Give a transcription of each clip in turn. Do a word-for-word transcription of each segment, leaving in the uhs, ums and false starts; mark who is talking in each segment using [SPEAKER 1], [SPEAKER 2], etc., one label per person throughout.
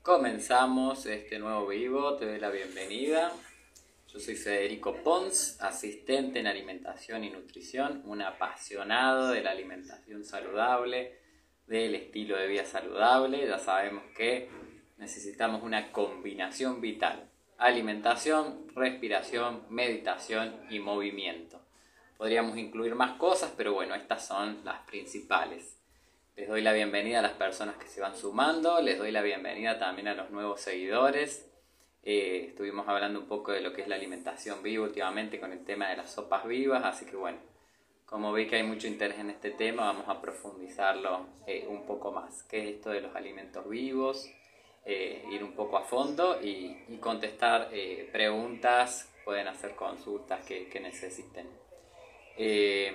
[SPEAKER 1] Comenzamos este nuevo vivo, te doy la bienvenida. Yo soy Federico Pons, asistente en alimentación y nutrición, un apasionado de la alimentación saludable, del estilo de vida saludable. Ya sabemos que necesitamos una combinación vital: alimentación, respiración, meditación y movimiento. Podríamos incluir más cosas, pero bueno, estas son las principales. Les doy la bienvenida a las personas que se van sumando, les doy la bienvenida también a los nuevos seguidores. Eh, estuvimos hablando un poco de lo que es la alimentación viva últimamente con el tema de las sopas vivas, así que bueno, como ve que hay mucho interés en este tema, vamos a profundizarlo eh, un poco más. ¿Qué es esto de los alimentos vivos? Eh, ir un poco a fondo y, y contestar eh, preguntas, pueden hacer consultas que, que necesiten. Eh,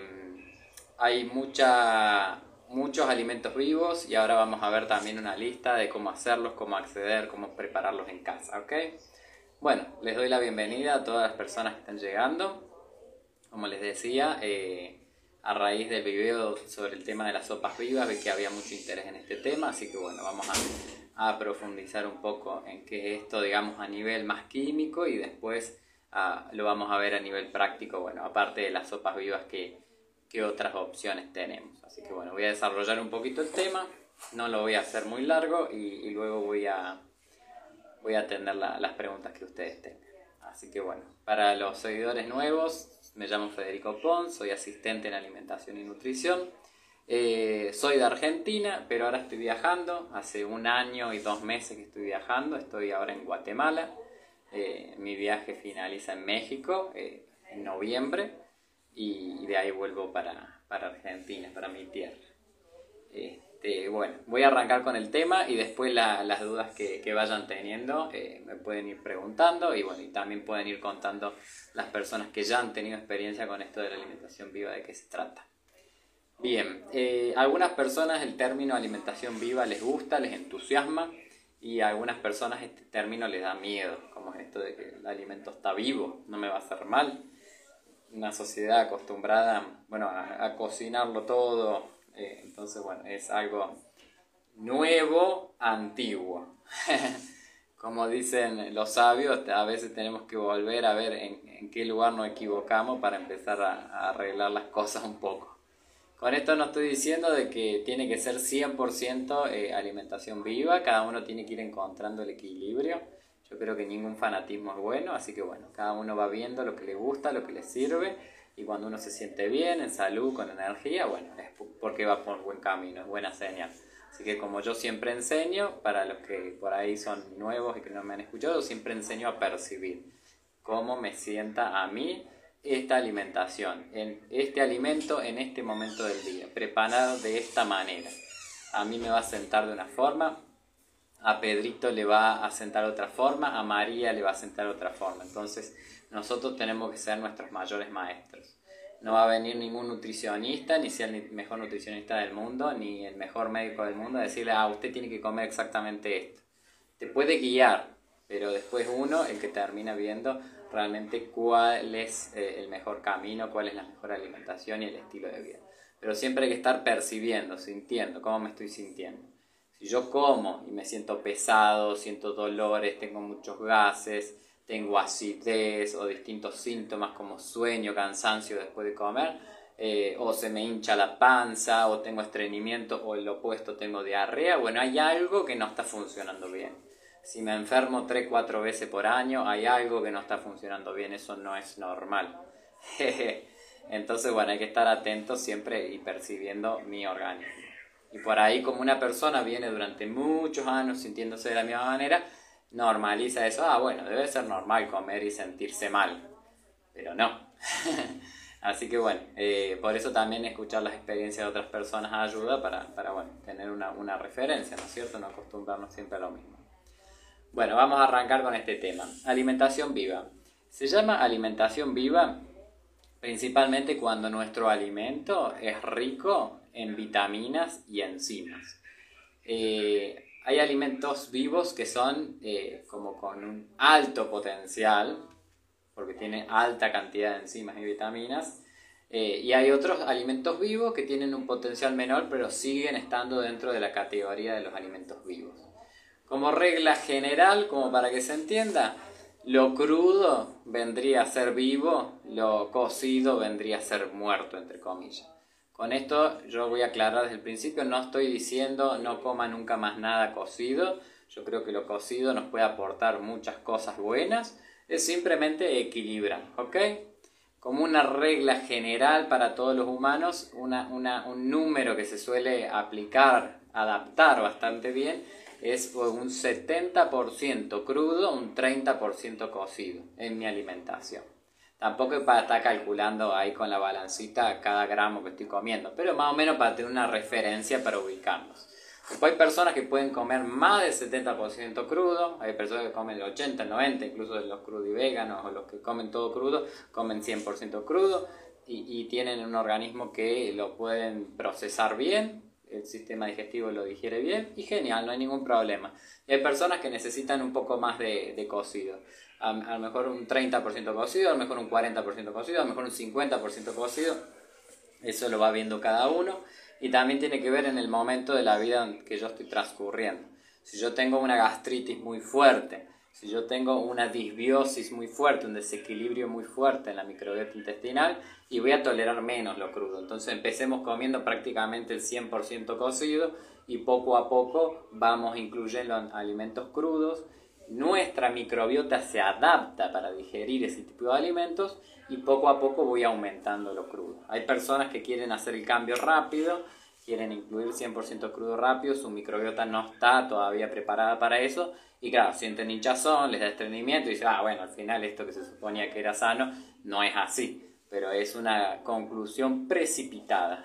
[SPEAKER 1] hay mucha... muchos alimentos vivos y ahora vamos a ver también una lista de cómo hacerlos, cómo acceder, cómo prepararlos en casa, ¿ok? Bueno, les doy la bienvenida a todas las personas que están llegando. Como les decía, eh, a raíz del video sobre el tema de las sopas vivas, vi que había mucho interés en este tema, así que bueno, vamos a, a profundizar un poco en qué es esto, digamos, a nivel más químico, y después uh, lo vamos a ver a nivel práctico, bueno, aparte de las sopas vivas que qué otras opciones tenemos. Así que bueno, voy a desarrollar un poquito el tema, no lo voy a hacer muy largo y, y luego voy a, voy a atender la, las preguntas que ustedes tengan. Así que bueno, para los seguidores nuevos, me llamo Federico Pons, soy asistente en alimentación y nutrición. Eh, soy de Argentina, pero ahora estoy viajando, hace un año y dos meses que estoy viajando, estoy ahora en Guatemala. Eh, mi viaje finaliza en México eh, en noviembre. Y de ahí vuelvo para, para Argentina, para mi tierra. Este, bueno, voy a arrancar con el tema y después la, las dudas que, que vayan teniendo eh, me pueden ir preguntando, y bueno, y también pueden ir contando las personas que ya han tenido experiencia con esto de la alimentación viva, de qué se trata. Bien, eh, a algunas personas el término alimentación viva les gusta, les entusiasma, y a algunas personas este término les da miedo, como es esto de que el alimento está vivo, no me va a hacer mal. Una sociedad acostumbrada, bueno, a, a cocinarlo todo, eh, entonces bueno, es algo nuevo, antiguo. Como dicen los sabios, a veces tenemos que volver a ver en, en qué lugar nos equivocamos para empezar a, a arreglar las cosas un poco. Con esto no estoy diciendo de que tiene que ser cien por ciento eh, alimentación viva, cada uno tiene que ir encontrando el equilibrio. Yo creo que ningún fanatismo es bueno, así que bueno, cada uno va viendo lo que le gusta, lo que le sirve, y cuando uno se siente bien, en salud, con energía, bueno, es porque va por buen camino, es buena señal. Así que como yo siempre enseño, para los que por ahí son nuevos y que no me han escuchado, siempre enseño a percibir cómo me sienta a mí esta alimentación, en este alimento en este momento del día, preparado de esta manera. A mí me va a sentar de una forma, a Pedrito le va a sentar de otra forma, a María le va a sentar de otra forma. Entonces nosotros tenemos que ser nuestros mayores maestros. No va a venir ningún nutricionista, ni sea el mejor nutricionista del mundo, ni el mejor médico del mundo a decirle, ah, usted tiene que comer exactamente esto. Te puede guiar, pero después uno, el que termina viendo realmente cuál es eh, el mejor camino, cuál es la mejor alimentación y el estilo de vida. Pero siempre hay que estar percibiendo, sintiendo, cómo me estoy sintiendo. Si yo como y me siento pesado, siento dolores, tengo muchos gases, tengo acidez o distintos síntomas como sueño, cansancio después de comer, eh, o se me hincha la panza, o tengo estreñimiento, o el opuesto, tengo diarrea, bueno, hay algo que no está funcionando bien. Si me enfermo tres, cuatro veces por año, hay algo que no está funcionando bien, eso no es normal. Entonces, bueno, hay que estar atentos siempre y percibiendo mi organismo. Y por ahí, como una persona viene durante muchos años sintiéndose de la misma manera, normaliza eso. Ah, bueno, debe ser normal comer y sentirse mal. Pero no. Así que bueno, eh, por eso también escuchar las experiencias de otras personas ayuda para, para bueno, tener una, una referencia, ¿no es cierto? No acostumbrarnos siempre a lo mismo. Bueno, vamos a arrancar con este tema. Alimentación viva. Se llama alimentación viva principalmente cuando nuestro alimento es rico en vitaminas y enzimas. Eh, hay alimentos vivos que son eh, como con un alto potencial, porque tienen alta cantidad de enzimas y vitaminas, eh, y hay otros alimentos vivos que tienen un potencial menor, pero siguen estando dentro de la categoría de los alimentos vivos. Como regla general, como para que se entienda, lo crudo vendría a ser vivo, lo cocido vendría a ser muerto, entre comillas. Con esto yo voy a aclarar desde el principio, no estoy diciendo no coma nunca más nada cocido. Yo creo que lo cocido nos puede aportar muchas cosas buenas, es simplemente equilibrar, ¿ok? Como una regla general para todos los humanos, una, una, un número que se suele aplicar, adaptar bastante bien, es un setenta por ciento crudo, un treinta por ciento cocido en mi alimentación. Tampoco es para estar calculando ahí con la balancita cada gramo que estoy comiendo, pero más o menos para tener una referencia para ubicarnos. Después hay personas que pueden comer más del setenta por ciento crudo, hay personas que comen el ochenta, el noventa, incluso los crudiveganos o los que comen todo crudo, comen cien por ciento crudo y, y tienen un organismo que lo pueden procesar bien, el sistema digestivo lo digiere bien y genial, no hay ningún problema. Y hay personas que necesitan un poco más de, de cocido, a, a lo mejor un treinta por ciento cocido, a lo mejor un cuarenta por ciento cocido, a lo mejor un cincuenta por ciento cocido, eso lo va viendo cada uno. Y también tiene que ver en el momento de la vida en que yo estoy transcurriendo. Si yo tengo una gastritis muy fuerte, si yo tengo una disbiosis muy fuerte, un desequilibrio muy fuerte en la microbiota intestinal, y voy a tolerar menos lo crudo. Entonces empecemos comiendo prácticamente el cien por ciento cocido y poco a poco vamos incluyendo alimentos crudos. Nuestra microbiota se adapta para digerir ese tipo de alimentos y poco a poco voy aumentando lo crudo. Hay personas que quieren hacer el cambio rápido, quieren incluir cien por ciento crudo rápido, su microbiota no está todavía preparada para eso y claro, sienten hinchazón, les da estreñimiento y dicen, ah bueno, al final esto que se suponía que era sano no es así, pero es una conclusión precipitada.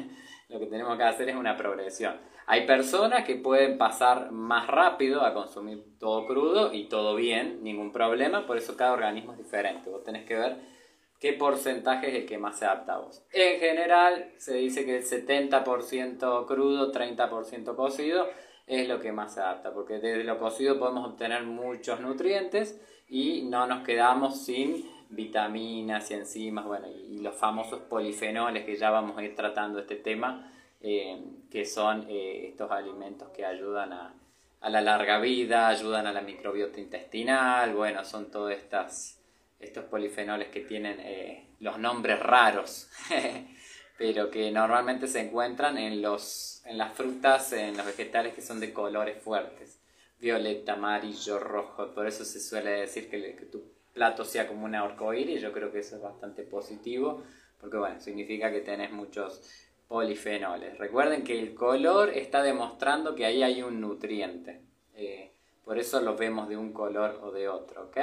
[SPEAKER 1] Lo que tenemos que hacer es una progresión. Hay personas que pueden pasar más rápido a consumir todo crudo y todo bien, ningún problema, por eso cada organismo es diferente. Vos tenés que ver qué porcentaje es el que más se adapta a vos. En general se dice que el setenta por ciento crudo, treinta por ciento cocido es lo que más se adapta, porque desde lo cocido podemos obtener muchos nutrientes y no nos quedamos sin vitaminas y enzimas, bueno, y los famosos polifenoles que ya vamos a ir tratando este tema. Eh, que son eh, estos alimentos que ayudan a, a la larga vida, ayudan a la microbiota intestinal, bueno, son todos estas, estos polifenoles que tienen eh, los nombres raros, pero que normalmente se encuentran en, los, en las frutas, en los vegetales que son de colores fuertes, violeta, amarillo, rojo, por eso se suele decir que, que tu plato sea como un arcoíris. Yo creo que eso es bastante positivo, porque bueno, significa que tenés muchos polifenoles. Recuerden que el color está demostrando que ahí hay un nutriente. Eh, por eso lo vemos de un color o de otro, ¿ok?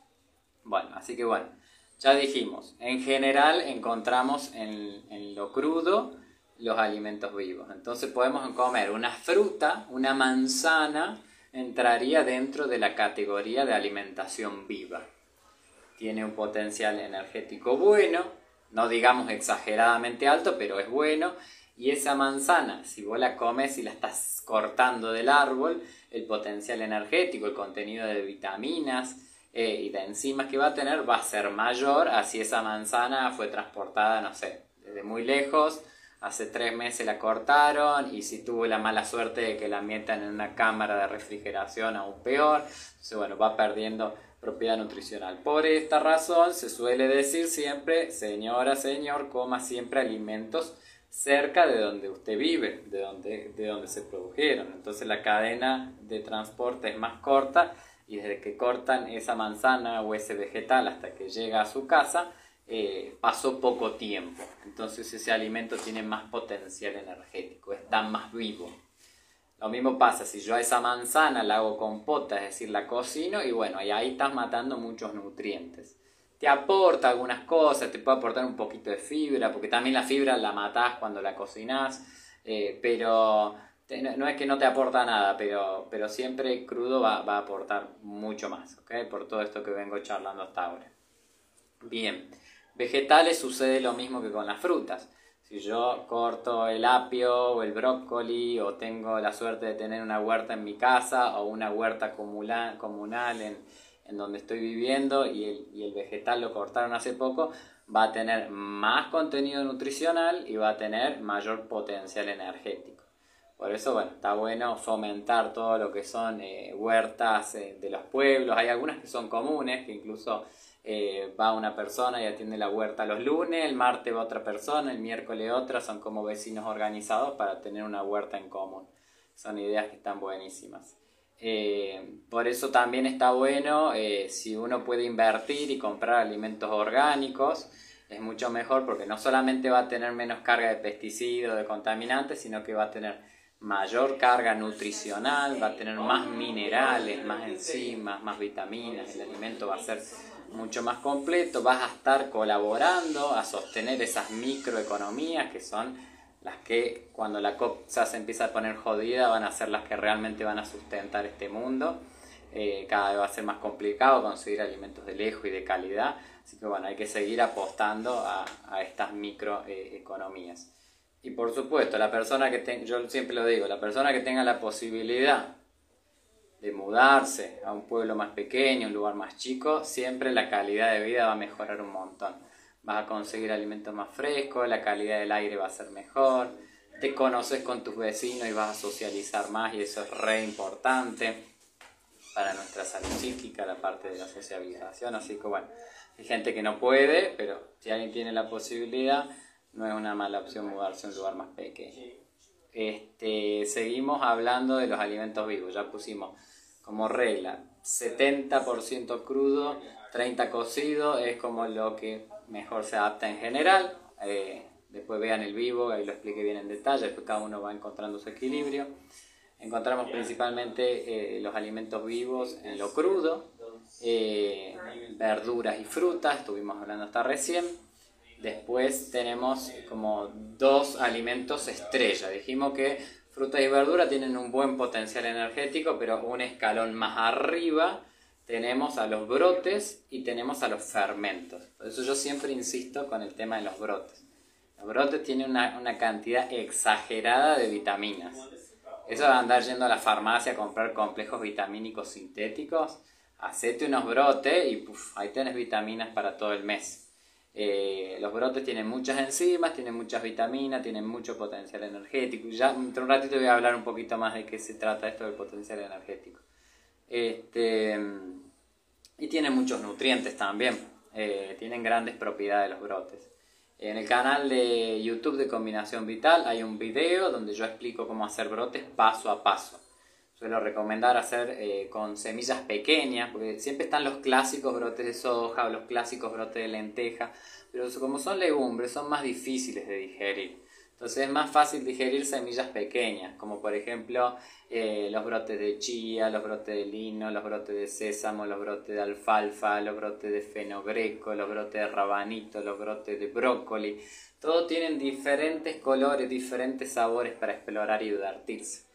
[SPEAKER 1] Bueno, así que bueno, ya dijimos, en general encontramos en, en lo crudo los alimentos vivos. Entonces podemos comer una fruta, una manzana, entraría dentro de la categoría de alimentación viva. Tiene un potencial energético bueno, no digamos exageradamente alto, pero es bueno. Y esa manzana, si vos la comes y la estás cortando del árbol, el potencial energético, el contenido de vitaminas eh, y de enzimas que va a tener va a ser mayor a si esa manzana fue transportada, no sé, desde muy lejos, hace tres meses la cortaron y si tuvo la mala suerte de que la metan en una cámara de refrigeración aún peor. Entonces, bueno, va perdiendo propiedad nutricional. Por esta razón se suele decir siempre, señora, señor, coma siempre alimentos cerca de donde usted vive, de donde, de donde se produjeron. Entonces la cadena de transporte es más corta y desde que cortan esa manzana o ese vegetal hasta que llega a su casa, eh, pasó poco tiempo. Entonces ese alimento tiene más potencial energético, está más vivo. Lo mismo pasa si yo a esa manzana la hago compota, es decir, la cocino y bueno, y ahí estás matando muchos nutrientes. Te aporta algunas cosas, te puede aportar un poquito de fibra, porque también la fibra la matás cuando la cocinás, eh, pero te, no es que no te aporta nada, pero, pero siempre crudo va, va a aportar mucho más, ¿ok? Por todo esto que vengo charlando hasta ahora. Bien, vegetales sucede lo mismo que con las frutas. Si yo corto el apio o el brócoli o tengo la suerte de tener una huerta en mi casa o una huerta comunal, comunal en, en donde estoy viviendo y el, y el vegetal lo cortaron hace poco, va a tener más contenido nutricional y va a tener mayor potencial energético. Por eso, bueno, está bueno fomentar todo lo que son eh, huertas eh, de los pueblos. Hay algunas que son comunes, que incluso eh, va una persona y atiende la huerta los lunes, el martes va otra persona, el miércoles otra, son como vecinos organizados para tener una huerta en común. Son ideas que están buenísimas. Eh, por eso también está bueno, eh, si uno puede invertir y comprar alimentos orgánicos, es mucho mejor porque no solamente va a tener menos carga de pesticidas, de contaminantes, sino que va a tener mayor carga nutricional, va a tener más minerales, más enzimas, más vitaminas, el alimento va a ser mucho más completo, vas a estar colaborando a sostener esas microeconomías que son las que cuando la cosa se empieza a poner jodida van a ser las que realmente van a sustentar este mundo. Eh, cada vez va a ser más complicado conseguir alimentos de lejos y de calidad, así que bueno, hay que seguir apostando a, a estas microeconomías. Y por supuesto, la persona que tenga, yo siempre lo digo, la persona que tenga la posibilidad de mudarse a un pueblo más pequeño, un lugar más chico, siempre la calidad de vida va a mejorar un montón. Vas a conseguir alimentos más frescos, la calidad del aire va a ser mejor, te conoces con tus vecinos y vas a socializar más y eso es re importante para nuestra salud psíquica, la parte de la socialización. Así que bueno, hay gente que no puede, pero si alguien tiene la posibilidad, no es una mala opción mudarse a un lugar más pequeño. Este, seguimos hablando de los alimentos vivos, ya pusimos como regla setenta por ciento crudo, treinta por ciento cocido, es como lo que mejor se adapta en general. Eh, después vean el vivo, ahí lo expliqué bien en detalle, después cada uno va encontrando su equilibrio. Encontramos principalmente eh, los alimentos vivos en lo crudo, eh, verduras y frutas, estuvimos hablando hasta recién. Después tenemos como dos alimentos estrella. Dijimos que frutas y verduras tienen un buen potencial energético, pero un escalón más arriba tenemos a los brotes y tenemos a los fermentos. Por eso yo siempre insisto con el tema de los brotes. Los brotes tienen una, una cantidad exagerada de vitaminas. Eso de andar yendo a la farmacia a comprar complejos vitamínicos sintéticos, hacete unos brotes y puff, ahí tenés vitaminas para todo el mes. Eh, los brotes tienen muchas enzimas, tienen muchas vitaminas, tienen mucho potencial energético. Ya dentro de un ratito voy a hablar un poquito más de qué se trata esto del potencial energético. Este, y tienen muchos nutrientes también, eh, tienen grandes propiedades los brotes. En el canal de YouTube de Combinación Vital hay un video donde yo explico cómo hacer brotes paso a paso. Suelo recomendar hacer eh, con semillas pequeñas, porque siempre están los clásicos brotes de soja o los clásicos brotes de lenteja, pero como son legumbres son más difíciles de digerir. Entonces es más fácil digerir semillas pequeñas, como por ejemplo eh, los brotes de chía, los brotes de lino, los brotes de sésamo, los brotes de alfalfa, los brotes de fenogreco, los brotes de rabanito, los brotes de brócoli. Todos tienen diferentes colores, diferentes sabores para explorar y divertirse.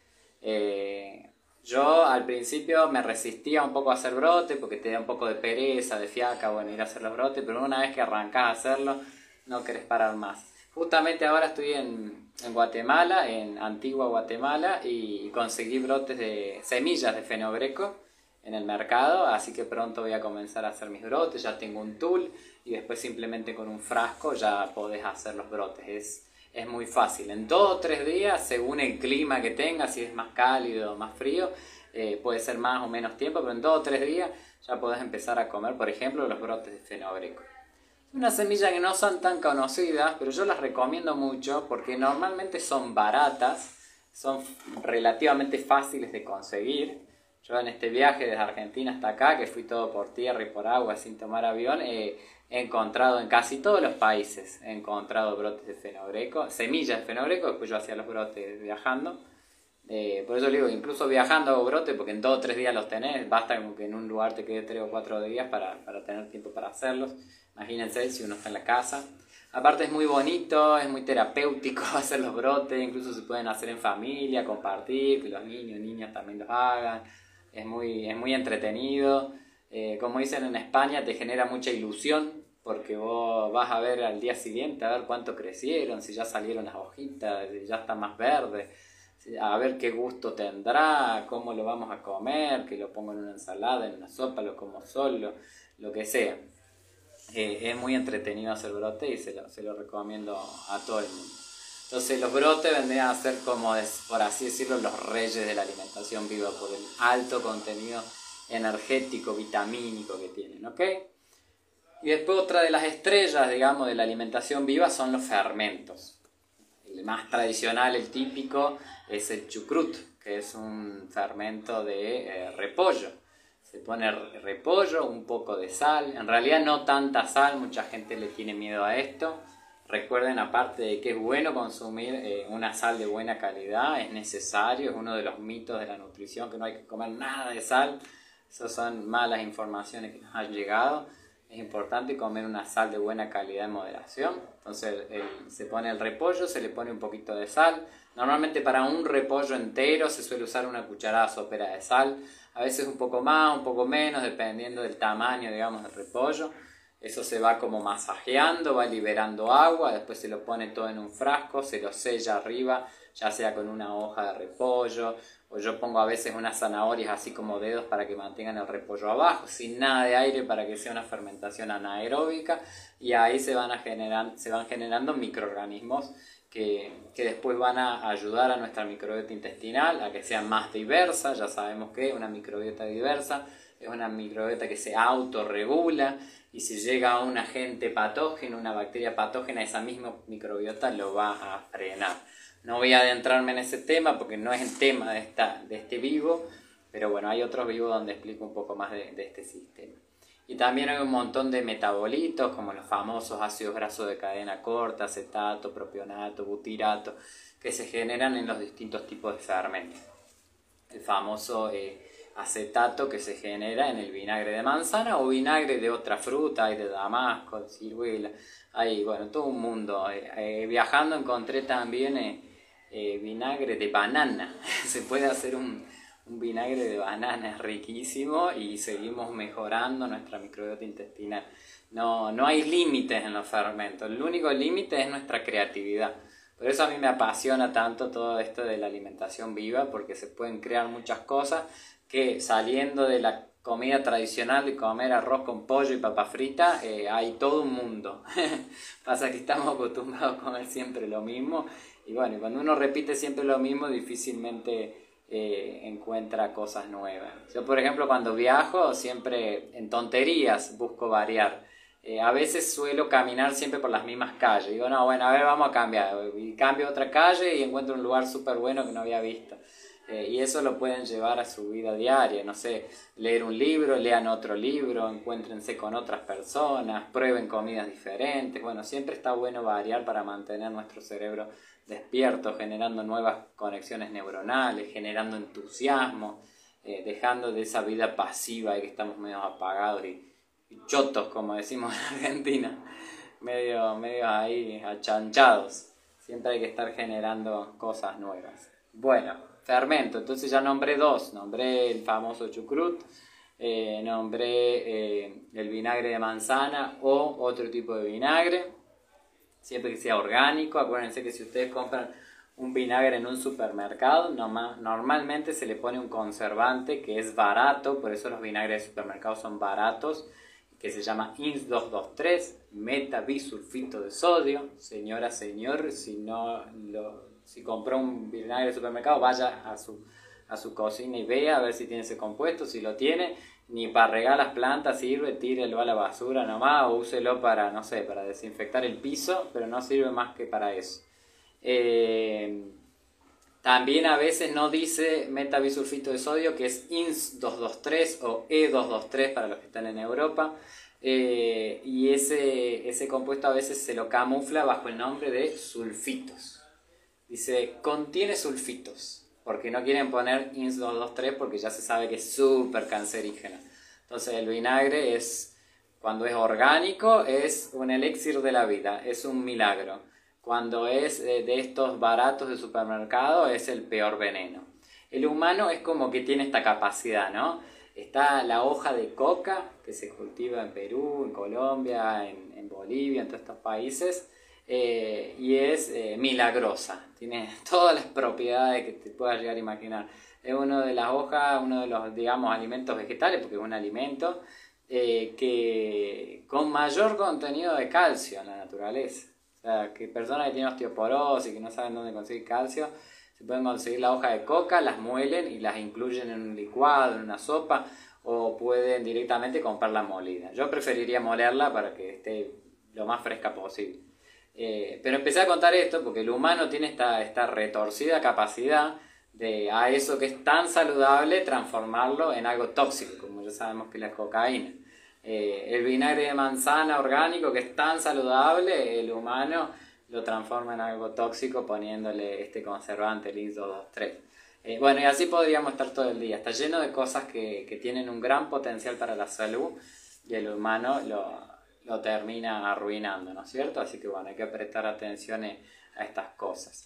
[SPEAKER 1] Eh, yo al principio me resistía un poco a hacer brote porque te da un poco de pereza, de fiaca, bueno, ir a hacer los brotes, pero una vez que arrancás a hacerlo no querés parar más. Justamente ahora estoy en, en Guatemala, en Antigua Guatemala, y conseguí brotes de semillas de fenogreco en el mercado, así que pronto voy a comenzar a hacer mis brotes. Ya tengo un tool y después simplemente con un frasco ya podés hacer los brotes. Es, es muy fácil, en dos o tres días, según el clima que tengas, si es más cálido o más frío, eh, puede ser más o menos tiempo, pero en dos o tres días ya podés empezar a comer, por ejemplo, los brotes de fenogreco. Una semilla que no son tan conocidas, pero yo las recomiendo mucho porque normalmente son baratas, son relativamente fáciles de conseguir. Yo en este viaje desde Argentina hasta acá, que fui todo por tierra y por agua sin tomar avión, eh, he encontrado en casi todos los países, he encontrado brotes de fenogreco, semillas de fenogreco, después yo hacía los brotes viajando. Eh, por eso le digo, incluso viajando hago brotes, porque en dos o tres días los tenés, basta como que en un lugar te quede tres o cuatro días para, para tener tiempo para hacerlos. Imagínense si uno está en la casa. Aparte es muy bonito, es muy terapéutico hacer los brotes, incluso se pueden hacer en familia, compartir, que los niños y niñas también los hagan. Es muy, es muy entretenido. Eh, como dicen en España, te genera mucha ilusión, porque vos vas a ver al día siguiente, a ver cuánto crecieron, si ya salieron las hojitas, si ya están más verdes, a ver qué gusto tendrá, cómo lo vamos a comer, que lo pongo en una ensalada, en una sopa, lo como solo, lo que sea. Eh, es muy entretenido hacer brote y se lo, se lo recomiendo a todo el mundo. Entonces los brotes vendrían a ser como, por así decirlo, los reyes de la alimentación viva por el alto contenido energético, vitamínico que tienen, ¿ok? Y después otra de las estrellas, digamos, de la alimentación viva son los fermentos. El más tradicional, el típico, es el chucrut, que es un fermento de eh, repollo. Se pone repollo, un poco de sal, en realidad no tanta sal, mucha gente le tiene miedo a esto. Recuerden, aparte de que es bueno consumir eh, una sal de buena calidad, es necesario, es uno de los mitos de la nutrición, que no hay que comer nada de sal. Esas son malas informaciones que nos han llegado. Es importante comer una sal de buena calidad en moderación. Entonces el, se pone el repollo, se le pone un poquito de sal. Normalmente para un repollo entero se suele usar una cucharada sopera de sal. A veces un poco más, un poco menos, dependiendo del tamaño, digamos, del repollo. Eso se va como masajeando, va liberando agua, después se lo pone todo en un frasco, se lo sella arriba, ya sea con una hoja de repollo, o yo pongo a veces unas zanahorias así como dedos para que mantengan el repollo abajo, sin nada de aire para que sea una fermentación anaeróbica, y ahí se van, a generar, se van generando microorganismos que, que después van a ayudar a nuestra microbiota intestinal a que sea más diversa. Ya sabemos que una microbiota diversa es una microbiota que se autorregula, y si llega un agente patógeno, una bacteria patógena, esa misma microbiota lo va a frenar. No voy a adentrarme en ese tema porque no es el tema de, esta, de este vivo, pero bueno, hay otros vivos donde explico un poco más de, de este sistema. Y también hay un montón de metabolitos, como los famosos ácidos grasos de cadena corta, acetato, propionato, butirato, que se generan en los distintos tipos de fermentos. El famoso eh, acetato que se genera en el vinagre de manzana o vinagre de otra fruta, hay de damasco, de ciruela, hay, bueno, todo un mundo. Eh, eh, viajando encontré también eh, eh, vinagre de banana. Se puede hacer un, un vinagre de banana, es riquísimo, y seguimos mejorando nuestra microbiota intestinal. No, no hay límites en los fermentos, el único límite es nuestra creatividad. Por eso a mí me apasiona tanto todo esto de la alimentación viva, porque se pueden crear muchas cosas que, saliendo de la comida tradicional de comer arroz con pollo y papa frita, eh, hay todo un mundo. Pasa que estamos acostumbrados a comer siempre lo mismo, y bueno, cuando uno repite siempre lo mismo, difícilmente eh, encuentra cosas nuevas. Yo, por ejemplo, cuando viajo, siempre en tonterías busco variar. Eh, a veces suelo caminar siempre por las mismas calles. Digo, no, bueno, a ver, vamos a cambiar. Y cambio otra calle y encuentro un lugar súper bueno que no había visto. Eh, y eso lo pueden llevar a su vida diaria. No sé, leer un libro, lean otro libro, encuéntrense con otras personas, prueben comidas diferentes. Bueno, siempre está bueno variar para mantener nuestro cerebro despierto, generando nuevas conexiones neuronales, generando entusiasmo, eh, dejando de esa vida pasiva y que estamos medio apagados y chotos, como decimos en Argentina, medio, medio ahí achanchados. Siempre hay que estar generando cosas nuevas. Bueno, fermento, entonces ya nombré dos, nombré el famoso chucrut, eh, nombré eh, el vinagre de manzana o otro tipo de vinagre, siempre que sea orgánico. Acuérdense que si ustedes compran un vinagre en un supermercado, normalmente se le pone un conservante que es barato, por eso los vinagres de supermercado son baratos, que se llama I N S doscientos veintitrés, metabisulfito de sodio. Señora, señor, si, no lo, si compró un vinagre de supermercado, vaya a su, a su cocina y vea a ver si tiene ese compuesto. Si lo tiene, ni para regar las plantas sirve, tírelo a la basura nomás, o úselo para, no sé, para desinfectar el piso, pero no sirve más que para eso. Eh, También a veces no dice metabisulfito de sodio, que es I N S doscientos veintitrés o E doscientos veintitrés para los que están en Europa. Eh, y ese, ese compuesto a veces se lo camufla bajo el nombre de sulfitos. Dice, contiene sulfitos, porque no quieren poner I N S doscientos veintitrés porque ya se sabe que es súper cancerígeno. Entonces el vinagre es, cuando es orgánico, es un elixir de la vida, es un milagro. Cuando es de estos baratos de supermercado, es el peor veneno. El humano es como que tiene esta capacidad, ¿no? Está la hoja de coca, que se cultiva en Perú, en Colombia, en, en Bolivia, en todos estos países, eh, y es eh, milagrosa. Tiene todas las propiedades que te puedas llegar a imaginar. Es una de las hojas, uno de los, digamos, alimentos vegetales, porque es un alimento, eh, que con mayor contenido de calcio en la naturaleza. O sea, que personas que tienen osteoporosis, que no saben dónde conseguir calcio, se pueden conseguir la hoja de coca, las muelen y las incluyen en un licuado, en una sopa, o pueden directamente comprarla molida. Yo preferiría molerla para que esté lo más fresca posible. Eh, pero empecé a contar esto porque el humano tiene esta, esta retorcida capacidad de a eso que es tan saludable transformarlo en algo tóxico, como ya sabemos que es la cocaína. Eh, el vinagre de manzana orgánico que es tan saludable, el humano lo transforma en algo tóxico poniéndole este conservante, el I S O dos tres. Eh, bueno, y así podríamos estar todo el día. Está lleno de cosas que, que tienen un gran potencial para la salud y el humano lo, lo termina arruinando, ¿no es cierto? Así que bueno, hay que prestar atención a estas cosas.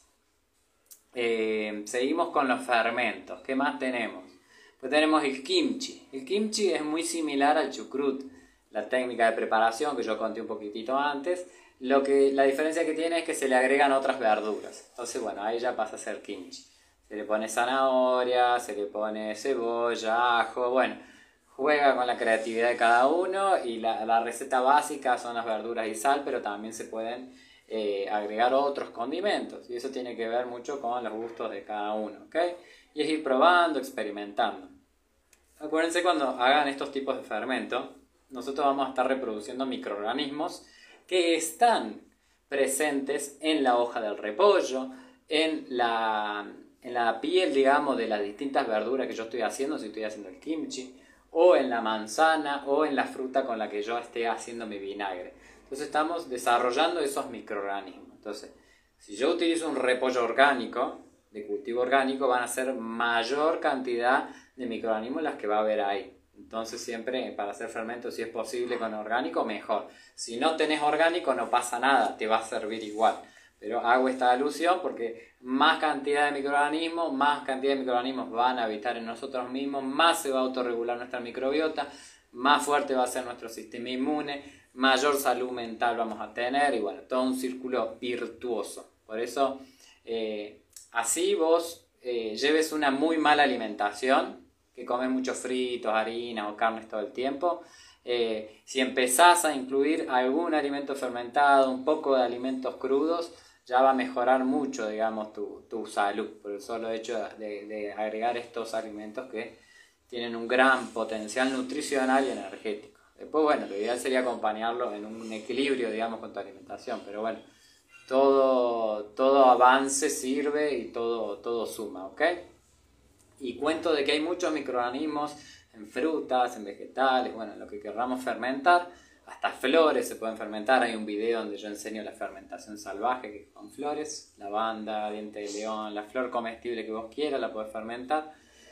[SPEAKER 1] Eh, seguimos con los fermentos. ¿Qué más tenemos? Pues tenemos el kimchi. El kimchi es muy similar al chucrut, la técnica de preparación que yo conté un poquitito antes. Lo que, la diferencia que tiene es que se le agregan otras verduras. Entonces, bueno, ahí ya pasa a ser kimchi. Se le pone zanahoria, se le pone cebolla, ajo, bueno, juega con la creatividad de cada uno y la, la receta básica son las verduras y sal, pero también se pueden eh, agregar otros condimentos y eso tiene que ver mucho con los gustos de cada uno, ¿ok? Y es ir probando, experimentando. Acuérdense cuando hagan estos tipos de fermentos, nosotros vamos a estar reproduciendo microorganismos que están presentes en la hoja del repollo, en la, en la piel, digamos, de las distintas verduras que yo estoy haciendo, si estoy haciendo el kimchi, o en la manzana, o en la fruta con la que yo esté haciendo mi vinagre. Entonces estamos desarrollando esos microorganismos. Entonces, si yo utilizo un repollo orgánico, de cultivo orgánico, van a ser mayor cantidad de microorganismos las que va a haber ahí. Entonces siempre para hacer fermento, si es posible con orgánico, mejor. Si no tenés orgánico no pasa nada, te va a servir igual. Pero hago esta alusión porque más cantidad de microorganismos, más cantidad de microorganismos van a habitar en nosotros mismos, más se va a autorregular nuestra microbiota, más fuerte va a ser nuestro sistema inmune, mayor salud mental vamos a tener y bueno, todo un círculo virtuoso. Por eso, eh, así vos eh, lleves una muy mala alimentación, que comes muchos fritos, harina o carnes todo el tiempo, eh, si empezás a incluir algún alimento fermentado, un poco de alimentos crudos, ya va a mejorar mucho, digamos, tu, tu salud, por el solo hecho de, de agregar estos alimentos que tienen un gran potencial nutricional y energético. Después, bueno, lo ideal sería acompañarlo en un equilibrio, digamos, con tu alimentación, pero bueno, todo, todo avance sirve y todo, todo suma, ¿ok? Y cuento de que hay muchos microorganismos en frutas, en vegetales, bueno, en lo que querramos fermentar, hasta flores se pueden fermentar. Hay un video donde yo enseño la fermentación salvaje que es con flores, lavanda, diente de león, la flor comestible que vos quieras la podés fermentar.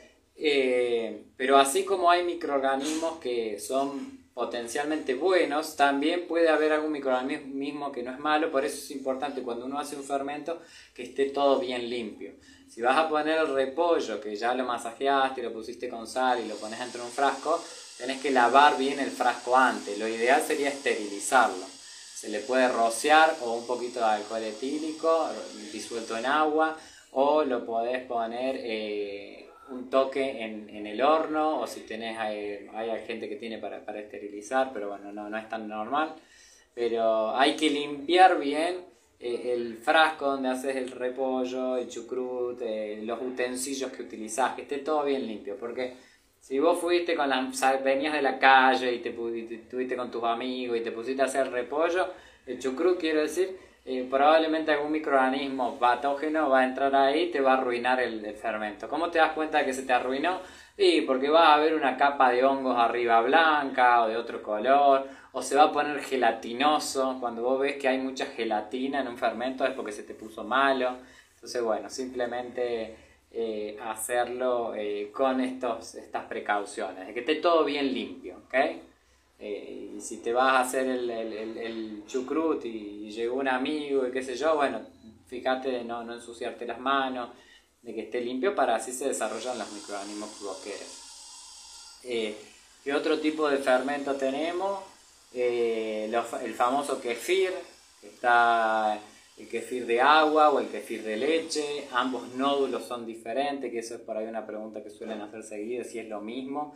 [SPEAKER 1] Eh, pero así como hay microorganismos que son potencialmente buenos, también puede haber algún microorganismo que no es malo. Por eso es importante cuando uno hace un fermento que esté todo bien limpio. Si vas a poner el repollo que ya lo masajeaste y lo pusiste con sal y lo pones dentro de un frasco, tenés que lavar bien el frasco antes. Lo ideal sería esterilizarlo. Se le puede rociar o un poquito de alcohol etílico disuelto en agua, o lo podés poner eh, un toque en, en el horno, o si tenés, hay, hay gente que tiene para, para esterilizar, pero bueno, no, no es tan normal. Pero hay que limpiar bien eh, el frasco donde haces el repollo, el chucrut, eh, los utensilios que utilizás, que esté todo bien limpio, porque si vos fuiste con las, venías de la calle y te, te estuviste con tus amigos y te pusiste a hacer repollo, el chucrut, quiero decir, eh, probablemente algún microorganismo patógeno va a entrar ahí y te va a arruinar el, el fermento. ¿Cómo te das cuenta de que se te arruinó? Sí, porque va a haber una capa de hongos arriba blanca o de otro color, o se va a poner gelatinoso. Cuando vos ves que hay mucha gelatina en un fermento es porque se te puso malo. Entonces, bueno, simplemente eh, hacerlo eh, con estos, estas precauciones, de que esté todo bien limpio, ¿ok? Eh, y si te vas a hacer el, el, el, el chucrut y, y llegó un amigo y qué sé yo, bueno, fíjate de no, no ensuciarte las manos, de que esté limpio, para así se desarrollan los microorganismos que vos querés. Eh, ¿Qué otro tipo de fermento tenemos? Eh, los, el famoso kefir, que está el kefir de agua o el kefir de leche. Ambos nódulos son diferentes, que eso es por ahí una pregunta que suelen hacer seguido, si es lo mismo.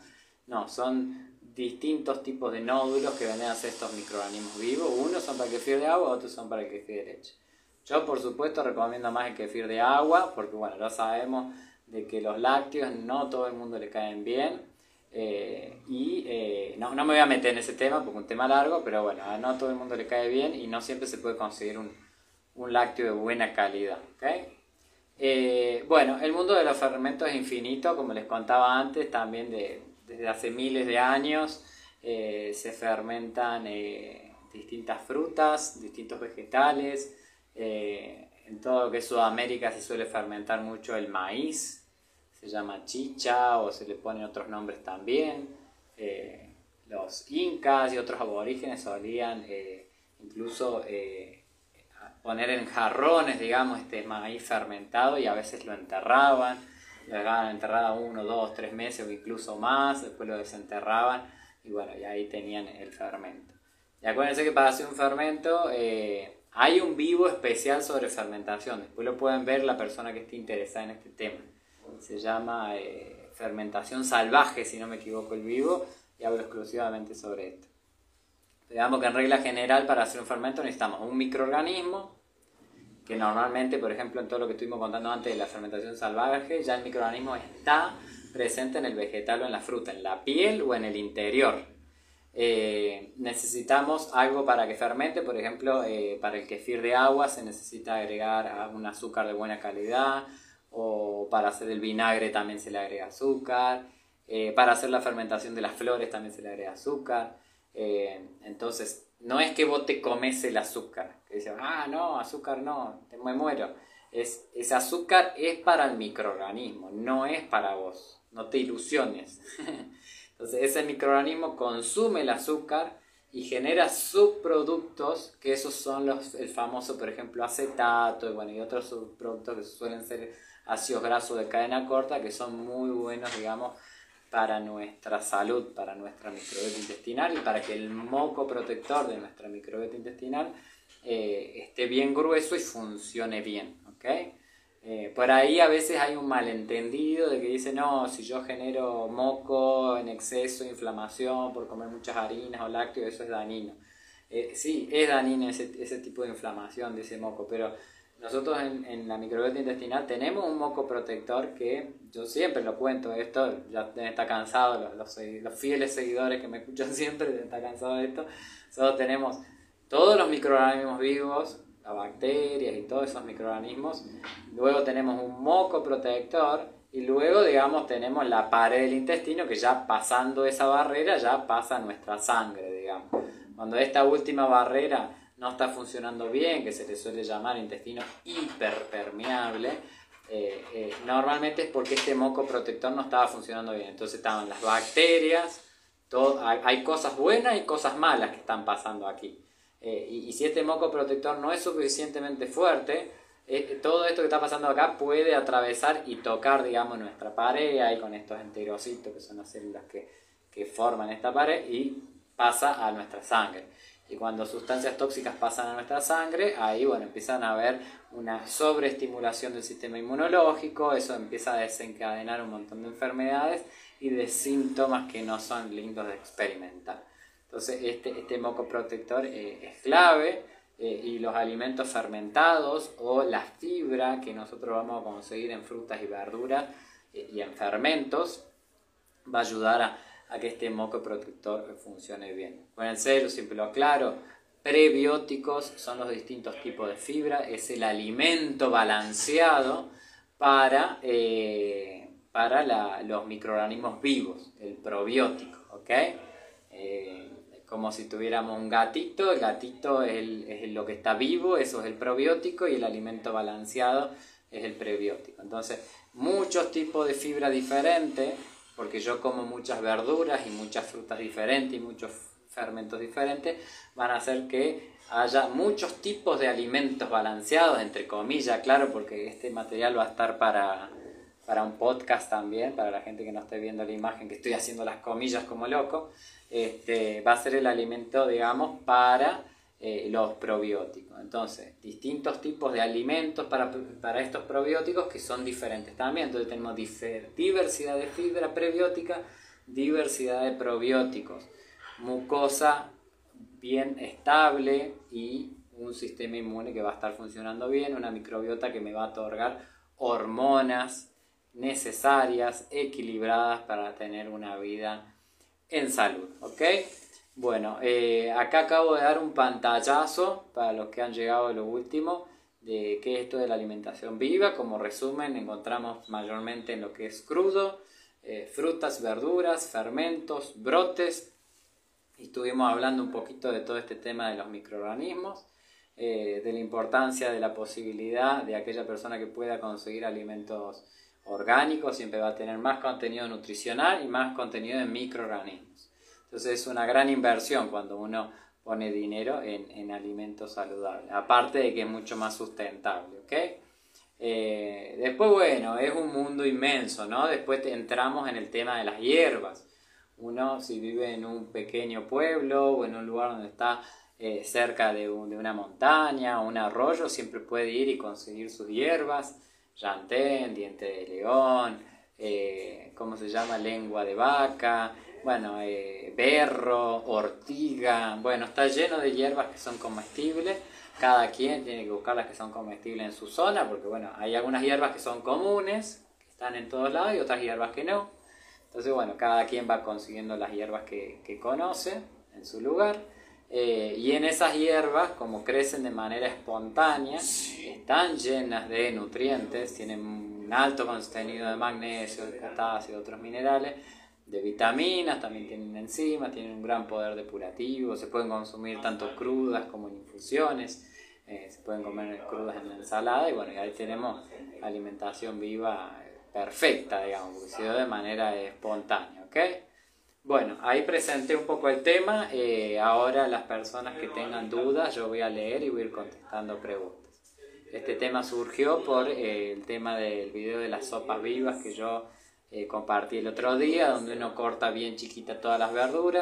[SPEAKER 1] No, son distintos tipos de nódulos que vienen a ser estos microorganismos vivos. Unos son para el kefir de agua, otros son para el kefir de leche. Yo, por supuesto, recomiendo más el kefir de agua, porque bueno, ya sabemos de que los lácteos no todo el mundo le caen bien. Eh, y eh, no, no me voy a meter en ese tema porque es un tema largo, pero bueno, a no todo el mundo le cae bien y no siempre se puede conseguir un, un lácteo de buena calidad, ¿okay? Eh, bueno, el mundo de los fermentos es infinito, como les contaba antes, también de, desde hace miles de años eh, se fermentan eh, distintas frutas, distintos vegetales. Eh, en todo lo que es Sudamérica se suele fermentar mucho el maíz, se llama chicha o se le ponen otros nombres también. Eh, los incas y otros aborígenes solían eh, incluso eh, poner en jarrones, digamos, este maíz fermentado y a veces lo enterraban, lo dejaban enterrado uno, dos, tres meses o incluso más, después lo desenterraban y bueno, y ahí tenían el fermento. Y acuérdense que para hacer un fermento eh, hay un vivo especial sobre fermentación, después lo pueden ver la persona que esté interesada en este tema. Se llama eh, fermentación salvaje, si no me equivoco, el vivo, y hablo exclusivamente sobre esto. Digamos que en regla general para hacer un fermento necesitamos un microorganismo, que normalmente, por ejemplo, en todo lo que estuvimos contando antes de la fermentación salvaje, ya el microorganismo está presente en el vegetal o en la fruta, en la piel o en el interior. Eh, necesitamos algo para que fermente, por ejemplo, eh, para el kefir de agua se necesita agregar un azúcar de buena calidad, o para hacer el vinagre también se le agrega azúcar, eh, para hacer la fermentación de las flores también se le agrega azúcar. Eh, entonces, no es que vos te comes el azúcar, que dices, ah, no, azúcar no, te me muero. Es, ese azúcar es para el microorganismo, no es para vos, no te ilusiones. Entonces, ese microorganismo consume el azúcar y genera subproductos, que esos son los, el famoso, por ejemplo, acetato y, bueno, y otros subproductos que suelen ser ácidos grasos de cadena corta, que son muy buenos, digamos, para nuestra salud, para nuestra microbiota intestinal y para que el moco protector de nuestra microbiota intestinal eh, esté bien grueso y funcione bien, ¿ok? Eh, por ahí a veces hay un malentendido de que dice, no, si yo genero moco en exceso, inflamación por comer muchas harinas o lácteos, eso es dañino. Eh, sí, es dañino ese, ese tipo de inflamación de ese moco, pero nosotros en, en la microbiota intestinal tenemos un moco protector que, yo siempre lo cuento esto, ya deben estar cansados, los, los, los fieles seguidores que me escuchan siempre deben estar cansados de esto. Nosotros tenemos todos los microorganismos vivos, las bacterias y todos esos microorganismos, luego tenemos un moco protector y luego, digamos, tenemos la pared del intestino que ya pasando esa barrera ya pasa a nuestra sangre, digamos. Cuando esta última barrera no está funcionando bien, que se le suele llamar intestino hiperpermeable, eh, eh, normalmente es porque este moco protector no estaba funcionando bien. Entonces estaban las bacterias, todo, hay, hay cosas buenas y cosas malas que están pasando aquí. Eh, y, y si este moco protector no es suficientemente fuerte, eh, todo esto que está pasando acá puede atravesar y tocar, digamos, nuestra pared, ahí con estos enterocitos que son las células que, que forman esta pared, y pasa a nuestra sangre. Y cuando sustancias tóxicas pasan a nuestra sangre, ahí bueno, empiezan a haber una sobreestimulación del sistema inmunológico, eso empieza a desencadenar un montón de enfermedades y de síntomas que no son lindos de experimentar. Entonces este, este moco protector eh, es clave, eh, y los alimentos fermentados o la fibra que nosotros vamos a conseguir en frutas y verduras eh, y en fermentos va a ayudar a a que este moco protector funcione bien. Acuérdense, yo siempre lo aclaro, prebióticos son los distintos tipos de fibra, es el alimento balanceado para, eh, para la, los microorganismos vivos, el probiótico, ¿ok? Eh, como si tuviéramos un gatito, el gatito es, el, es lo que está vivo, eso es el probiótico, y el alimento balanceado es el prebiótico. Entonces, muchos tipos de fibra diferentes, porque yo como muchas verduras y muchas frutas diferentes y muchos fermentos diferentes, van a hacer que haya muchos tipos de alimentos balanceados, entre comillas, claro, porque este material va a estar para, para un podcast también, para la gente que no esté viendo la imagen, que estoy haciendo las comillas como loco, este, va a ser el alimento, digamos, para eh, los probióticos. Entonces, distintos tipos de alimentos para, para estos probióticos que son diferentes también. Entonces tenemos difer, diversidad de fibra prebiótica, diversidad de probióticos, mucosa bien estable y un sistema inmune que va a estar funcionando bien, una microbiota que me va a otorgar hormonas necesarias, equilibradas para tener una vida en salud, ¿ok? Bueno, eh, acá acabo de dar un pantallazo para los que han llegado a lo último de qué es esto de la alimentación viva. Como resumen, encontramos mayormente en lo que es crudo, eh, frutas, verduras, fermentos, brotes. Estuvimos hablando un poquito de todo este tema de los microorganismos, eh, de la importancia de la posibilidad de aquella persona que pueda conseguir alimentos orgánicos, siempre va a tener más contenido nutricional y más contenido de microorganismos. Entonces es una gran inversión cuando uno pone dinero en, en alimentos saludables, aparte de que es mucho más sustentable, ¿ok? Eh, después, bueno, es un mundo inmenso, ¿no? Después entramos en el tema de las hierbas. Uno, si vive en un pequeño pueblo o en un lugar donde está eh, cerca de, un, de una montaña o un arroyo, siempre puede ir y conseguir sus hierbas, llantén, diente de león, eh, ¿cómo se llama? Lengua de vaca, bueno, eh, berro, ortiga, bueno, está lleno de hierbas que son comestibles. Cada quien tiene que buscar las que son comestibles en su zona, porque bueno, hay algunas hierbas que son comunes, que están en todos lados, y otras hierbas que no. Entonces, bueno, cada quien va consiguiendo las hierbas que, que conoce en su lugar. Eh, y en esas hierbas, como crecen de manera espontánea, están llenas de nutrientes, tienen un alto contenido de magnesio, de potasio, de otros minerales, de vitaminas, también tienen enzimas, tienen un gran poder depurativo, se pueden consumir tanto crudas como en infusiones, eh, se pueden comer crudas en la ensalada, y bueno, y ahí tenemos alimentación viva perfecta, digamos, porque se dio de manera espontánea, ¿ok? Bueno, ahí presenté un poco el tema. Eh, ahora las personas que tengan dudas, yo voy a leer y voy a ir contestando preguntas. Este tema surgió por eh, el tema del video de las sopas vivas que yo eh, compartí el otro día, donde uno corta bien chiquita todas las verduras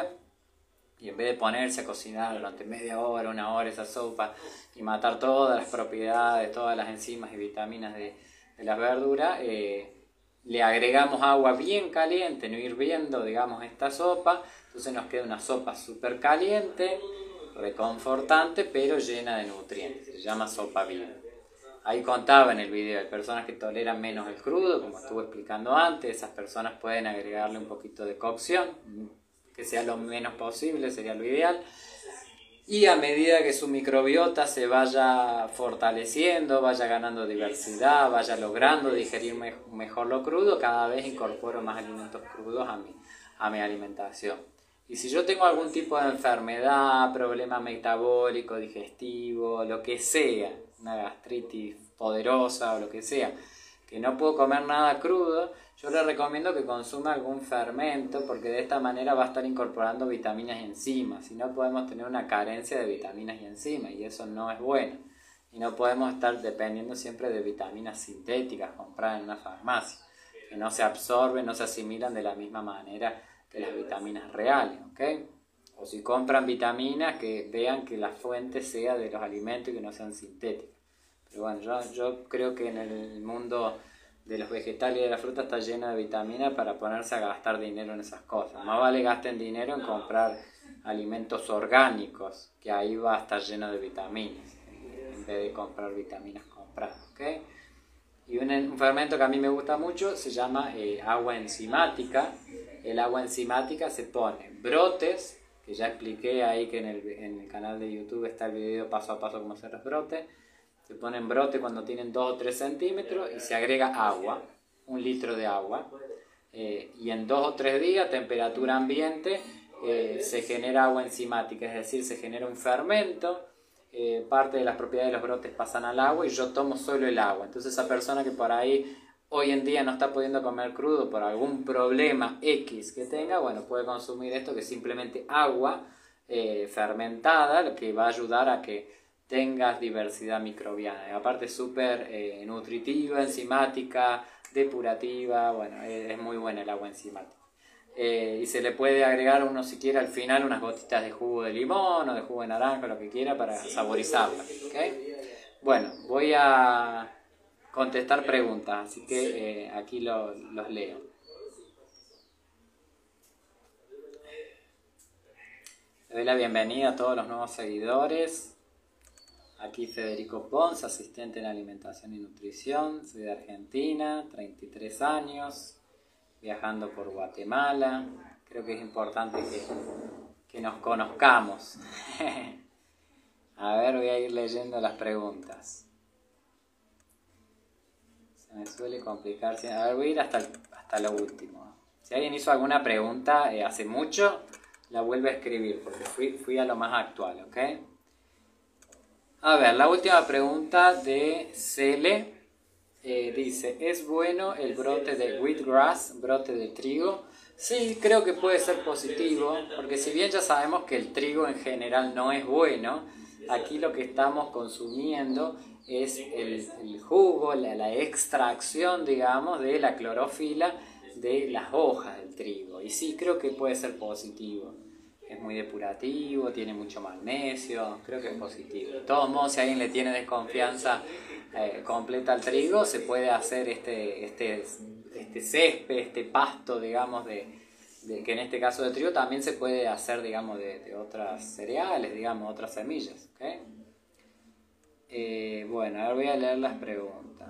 [SPEAKER 1] y en vez de ponerse a cocinar durante media hora, una hora esa sopa y matar todas las propiedades, todas las enzimas y vitaminas de, de las verduras, eh, le agregamos agua bien caliente, no hirviendo, digamos, esta sopa. Entonces nos queda una sopa súper caliente, reconfortante, pero llena de nutrientes. Se llama sopa viva. Ahí contaba en el video, hay personas que toleran menos el crudo, como estuve explicando antes. Esas personas pueden agregarle un poquito de cocción, que sea lo menos posible, sería lo ideal. Y a medida que su microbiota se vaya fortaleciendo, vaya ganando diversidad, vaya logrando digerir me mejor lo crudo, cada vez incorporo más alimentos crudos a mi, a mi alimentación. Y si yo tengo algún tipo de enfermedad, problema metabólico, digestivo, lo que sea, una gastritis poderosa o lo que sea, que no puedo comer nada crudo, yo le recomiendo que consuma algún fermento, porque de esta manera va a estar incorporando vitaminas y enzimas. Si no, podemos tener una carencia de vitaminas y enzimas, y eso no es bueno. Y no podemos estar dependiendo siempre de vitaminas sintéticas compradas en una farmacia, que no se absorben, no se asimilan de la misma manera que las vitaminas reales, ¿ok? O si compran vitaminas, que vean que la fuente sea de los alimentos y que no sean sintéticas. Pero bueno, yo, yo creo que en el mundo de los vegetales y de la fruta está lleno de vitaminas para ponerse a gastar dinero en esas cosas. Más vale gasten dinero en comprar alimentos orgánicos, que ahí va a estar lleno de vitaminas, en vez de comprar vitaminas compradas, ¿ok? Y un, un fermento que a mí me gusta mucho se llama eh, agua enzimática. El agua enzimática se pone brotes, que ya expliqué ahí que en el, en el canal de YouTube está el video paso a paso cómo hacer los brotes. Se ponen brote cuando tienen dos o tres centímetros y se agrega agua, un litro de agua. Eh, y en dos o tres días, temperatura ambiente, eh, se genera agua enzimática, es decir, se genera un fermento. Eh, parte de las propiedades de los brotes pasan al agua y yo tomo solo el agua. Entonces esa persona que por ahí hoy en día no está pudiendo comer crudo por algún problema X que tenga, bueno, puede consumir esto, que es simplemente agua eh, fermentada, lo que va a ayudar a que tengas diversidad microbiana. Y aparte es súper eh, nutritiva, enzimática, depurativa, bueno, es, es muy buena el agua enzimática. Eh, y se le puede agregar uno si quiere al final unas gotitas de jugo de limón o de jugo de naranja, lo que quiera para saborizarla, ¿okay? Bueno, voy a contestar preguntas, así que eh, aquí lo, los leo. doy la bienvenida a todos los nuevos seguidores. Aquí Federico Pons, asistente en alimentación y nutrición. Soy de Argentina, treinta y tres años, viajando por Guatemala. Creo que es importante que, que nos conozcamos. A ver, voy a ir leyendo las preguntas. Se me suele complicar. A ver, voy a ir hasta, el, hasta lo último. Si alguien hizo alguna pregunta eh, hace mucho, la vuelve a escribir, porque fui, fui a lo más actual, ¿ok? A ver, la última pregunta de Cele eh, dice, ¿es bueno el brote de wheatgrass, brote de trigo? Sí, creo que puede ser positivo, porque si bien ya sabemos que el trigo en general no es bueno, aquí lo que estamos consumiendo es el, el jugo, la, la extracción, digamos, de la clorofila de las hojas del trigo. Y sí, creo que puede ser positivo. Es muy depurativo, tiene mucho magnesio, creo que es positivo. De todos modos, si alguien le tiene desconfianza eh, completa al trigo, se puede hacer este, este, este césped, este pasto, digamos, de, de que en este caso de trigo también se puede hacer, digamos, de, de otras cereales, digamos, otras semillas. ¿Okay? Eh, bueno, ahora voy a leer las preguntas.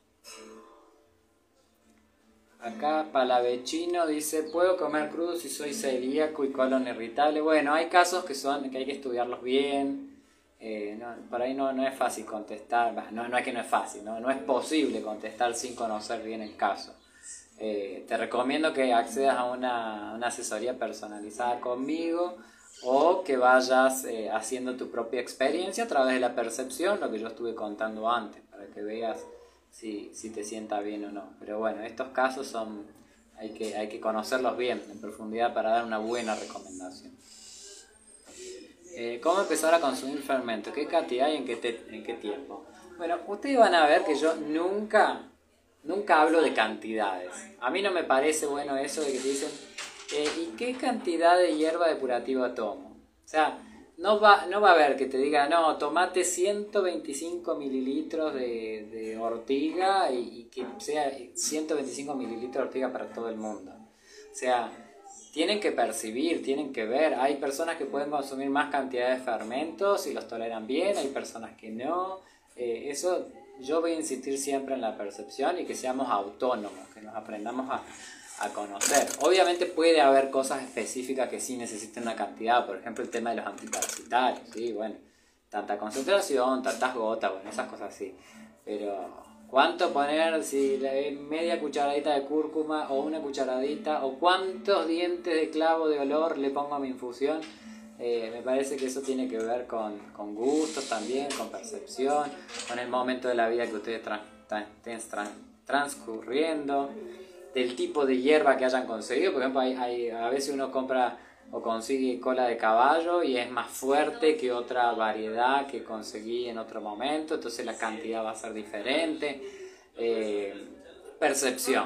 [SPEAKER 1] Acá Palavecino dice, ¿puedo comer crudo si soy celíaco y colon irritable? Bueno, hay casos que son que hay que estudiarlos bien. Eh, no, por ahí no, no es fácil contestar. No, no es que no es fácil, no, no es posible contestar sin conocer bien el caso. Eh, te recomiendo que accedas a una, una asesoría personalizada conmigo o que vayas eh, haciendo tu propia experiencia a través de la percepción, lo que yo estuve contando antes, para que veas Si, si te sienta bien o no. Pero bueno, estos casos son hay que, hay que conocerlos bien en profundidad para dar una buena recomendación. Eh, ¿Cómo empezar a consumir fermento? ¿Qué cantidad y en qué, te, en qué tiempo? Bueno, ustedes van a ver que yo nunca, nunca hablo de cantidades. A mí no me parece bueno eso de que te dicen eh, ¿y qué cantidad de hierba depurativa tomo? O sea, No va, no va a haber que te diga, no, tomate ciento veinticinco mililitros de, de ortiga y, y que sea ciento veinticinco mililitros de ortiga para todo el mundo. O sea, tienen que percibir, tienen que ver. Hay personas que pueden consumir más cantidad de fermentos y los toleran bien, hay personas que no. Eh, eso yo voy a insistir siempre en la percepción y que seamos autónomos, que nos aprendamos a... a conocer. Obviamente puede haber cosas específicas que sí necesiten una cantidad, por ejemplo el tema de los antiparasitarios, ¿sí? Bueno, tanta concentración, tantas gotas, bueno, esas cosas sí. Pero, ¿cuánto poner? Si media cucharadita de cúrcuma o una cucharadita, o cuántos dientes de clavo de olor le pongo a mi infusión. Eh, me parece que eso tiene que ver con, con gustos también, con percepción, con el momento de la vida que ustedes trans, trans, trans, transcurriendo, del tipo de hierba que hayan conseguido. Por ejemplo, hay, hay, a veces uno compra o consigue cola de caballo y es más fuerte que otra variedad que conseguí en otro momento, entonces la cantidad va a ser diferente. Eh, percepción.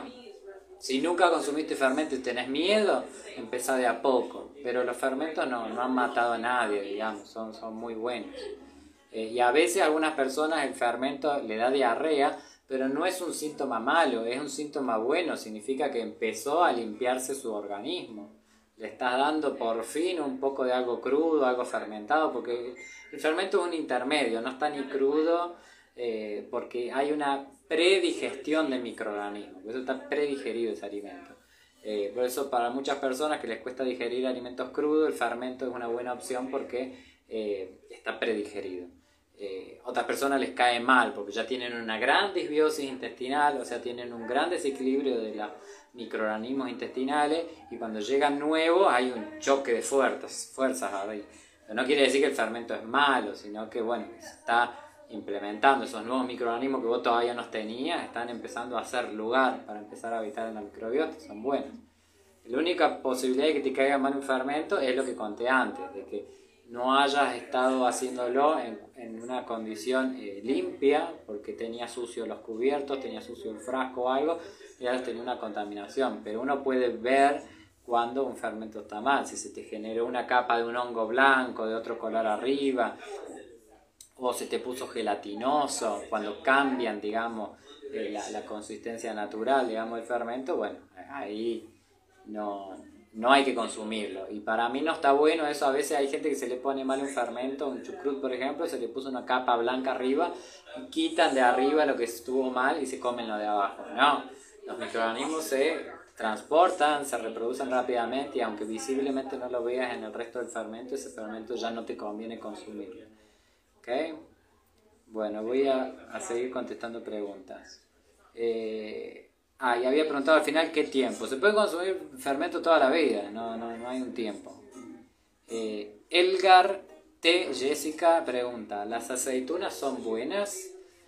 [SPEAKER 1] Si nunca consumiste fermento y tenés miedo, empezá de a poco. Pero los fermentos no, no han matado a nadie, digamos, son, son muy buenos. Eh, y a veces a algunas personas el fermento le da diarrea, pero no es un síntoma malo, es un síntoma bueno, significa que empezó a limpiarse su organismo. Le estás dando por fin un poco de algo crudo, algo fermentado, porque el fermento es un intermedio, no está ni crudo, eh, porque hay una predigestión de microorganismos, por eso está predigerido ese alimento. Eh, por eso para muchas personas que les cuesta digerir alimentos crudos, el fermento es una buena opción porque eh, está predigerido. Eh, otras personas les cae mal porque ya tienen una gran disbiosis intestinal, o sea, tienen un gran desequilibrio de los microorganismos intestinales y cuando llegan nuevos hay un choque de fuerzas, fuerzas ahí. No quiere decir que el fermento es malo, sino que bueno, se está implementando esos nuevos microorganismos que vos todavía no tenías, están empezando a hacer lugar para empezar a habitar en la microbiota, son buenos. La única posibilidad de que te caiga mal un fermento es lo que conté antes, de que no hayas estado haciéndolo en, en una condición eh, limpia, porque tenía sucio los cubiertos, tenía sucio el frasco o algo, y ahora tenía una contaminación. Pero uno puede ver cuando un fermento está mal, si se te generó una capa de un hongo blanco, de otro color arriba, o se te puso gelatinoso, cuando cambian, digamos, eh, la, la consistencia natural, digamos, del fermento, bueno, ahí no... no hay que consumirlo. Y para mí no está bueno eso. A veces hay gente que se le pone mal un fermento, un chucrut por ejemplo, se le puso una capa blanca arriba y quitan de arriba lo que estuvo mal y se comen lo de abajo. No, los microorganismos se transportan, se reproducen rápidamente y aunque visiblemente no lo veas en el resto del fermento, ese fermento ya no te conviene consumirlo. ¿Ok? Bueno, voy a, a seguir contestando preguntas. Eh... Ah, y había preguntado al final qué tiempo. Se puede consumir fermento toda la vida, no, no, no hay un tiempo. Eh, Elgar T. Jessica pregunta, ¿las aceitunas son buenas?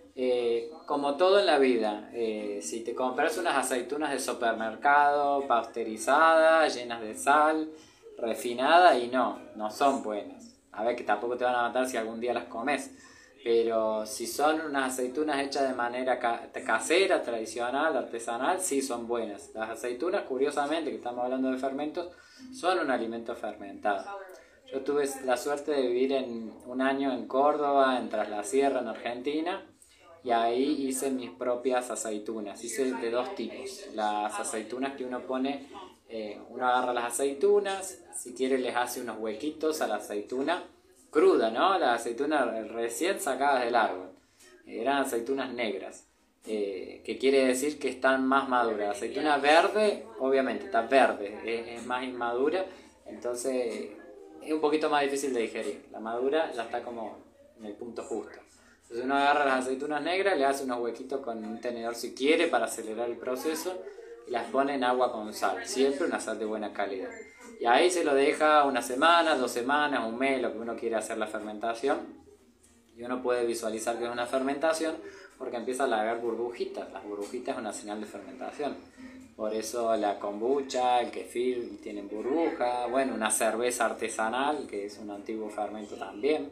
[SPEAKER 1] Eh, como todo en la vida, eh, si te compras unas aceitunas de supermercado, pasteurizadas, llenas de sal, refinadas, y no, no son buenas. A ver, que tampoco te van a matar si algún día las comes. Pero si son unas aceitunas hechas de manera ca casera, tradicional, artesanal, sí son buenas. Las aceitunas, curiosamente, que estamos hablando de fermentos, son un alimento fermentado. Yo tuve la suerte de vivir en un año en Córdoba, en Tras la Sierra, en Argentina, y ahí hice mis propias aceitunas. Hice de dos tipos. Las aceitunas que uno pone, eh, uno agarra las aceitunas, si quiere les hace unos huequitos a la aceituna, cruda, ¿no? Las aceitunas recién sacadas del árbol. Eran aceitunas negras, eh, que quiere decir que están más maduras. La aceituna verde, obviamente, está verde, es, es más inmadura, entonces es un poquito más difícil de digerir. La madura ya está como en el punto justo. Entonces uno agarra las aceitunas negras, le hace unos huequitos con un tenedor si quiere para acelerar el proceso y las pone en agua con sal, siempre una sal de buena calidad. Y ahí se lo deja una semana, dos semanas, un mes, lo que uno quiere hacer la fermentación. Y uno puede visualizar que es una fermentación porque empieza a largar burbujitas. Las burbujitas es una señal de fermentación. Por eso la kombucha, el kefir tienen burbuja. Bueno, una cerveza artesanal, que es un antiguo fermento también.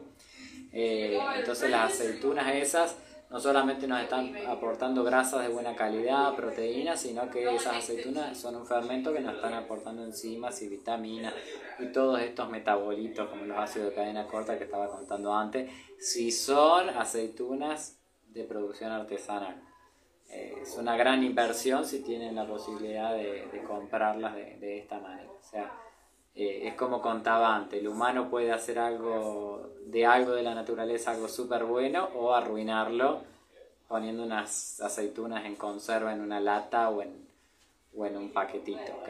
[SPEAKER 1] Eh, entonces las aceitunas esas no solamente nos están aportando grasas de buena calidad, proteínas, sino que esas aceitunas son un fermento que nos están aportando enzimas y vitaminas y todos estos metabolitos como los ácidos de cadena corta que estaba contando antes, si son aceitunas de producción artesanal. Eh, es una gran inversión si tienen la posibilidad de, de comprarlas de, de esta manera. O sea, eh, es como contaba antes, el humano puede hacer algo de algo de la naturaleza, algo súper bueno, o arruinarlo poniendo unas aceitunas en conserva en una lata o en, o en un paquetito, ¿ok?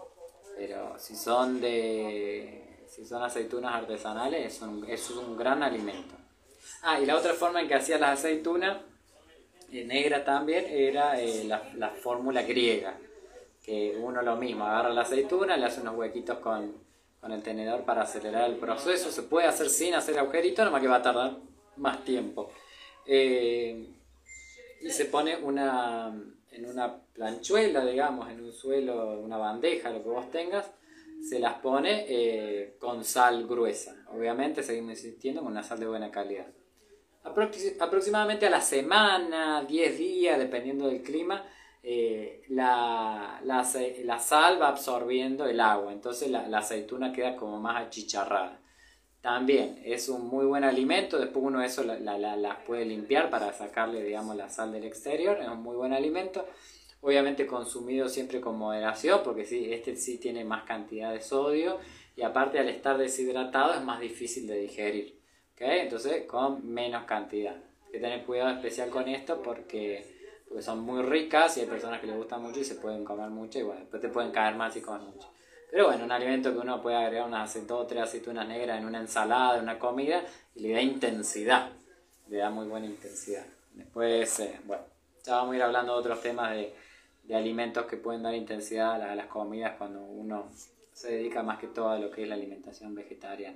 [SPEAKER 1] Pero si son de si son aceitunas artesanales, es un, es un gran alimento. Ah, y la otra forma en que hacía las aceitunas, eh, negra también, era eh, la, la fórmula griega, que uno lo mismo, agarra la aceituna, le hace unos huequitos con, con el tenedor para acelerar el proceso. Se puede hacer sin hacer agujeritos, nomás que va a tardar más tiempo. Eh, y se pone una, en una planchuela, digamos, en un suelo, una bandeja, lo que vos tengas, se las pone eh, con sal gruesa. Obviamente seguimos insistiendo con una sal de buena calidad. Aprox- aproximadamente a la semana, diez días, dependiendo del clima, eh, la, la, la sal va absorbiendo el agua, entonces la, la aceituna queda como más achicharrada. También es un muy buen alimento, después uno eso las la, la, la puede limpiar para sacarle, digamos, la sal del exterior, es un muy buen alimento. Obviamente consumido siempre con moderación, porque sí, este sí tiene más cantidad de sodio y aparte al estar deshidratado es más difícil de digerir, ¿okay? Entonces con menos cantidad. Hay que tener cuidado especial con esto porque, porque son muy ricas y hay personas que les gustan mucho y se pueden comer mucho y bueno, después te pueden caer mal si comes mucho. Pero bueno, un alimento que uno puede agregar unas dos o tres aceitunas negras en una ensalada, en una comida, y le da intensidad, le da muy buena intensidad. Después, eh, bueno, ya vamos a ir hablando de otros temas de, de alimentos que pueden dar intensidad a, a las comidas cuando uno se dedica más que todo a lo que es la alimentación vegetariana.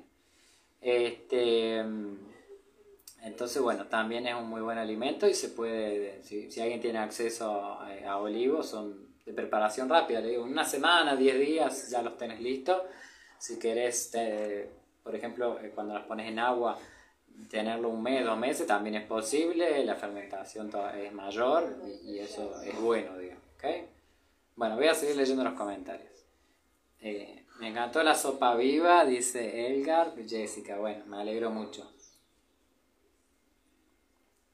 [SPEAKER 1] Este, entonces, bueno, también es un muy buen alimento y se puede, si, si alguien tiene acceso a, a olivos, son de preparación rápida, le digo, una semana, diez días ya los tenés listos. Si querés, te, por ejemplo, cuando los pones en agua, tenerlo un mes, dos meses, también es posible, la fermentación es mayor y, y eso es bueno, digamos, ¿okay? Bueno, voy a seguir leyendo los comentarios. Eh, me encantó la sopa viva, dice Elgar, Jessica, bueno, me alegro mucho.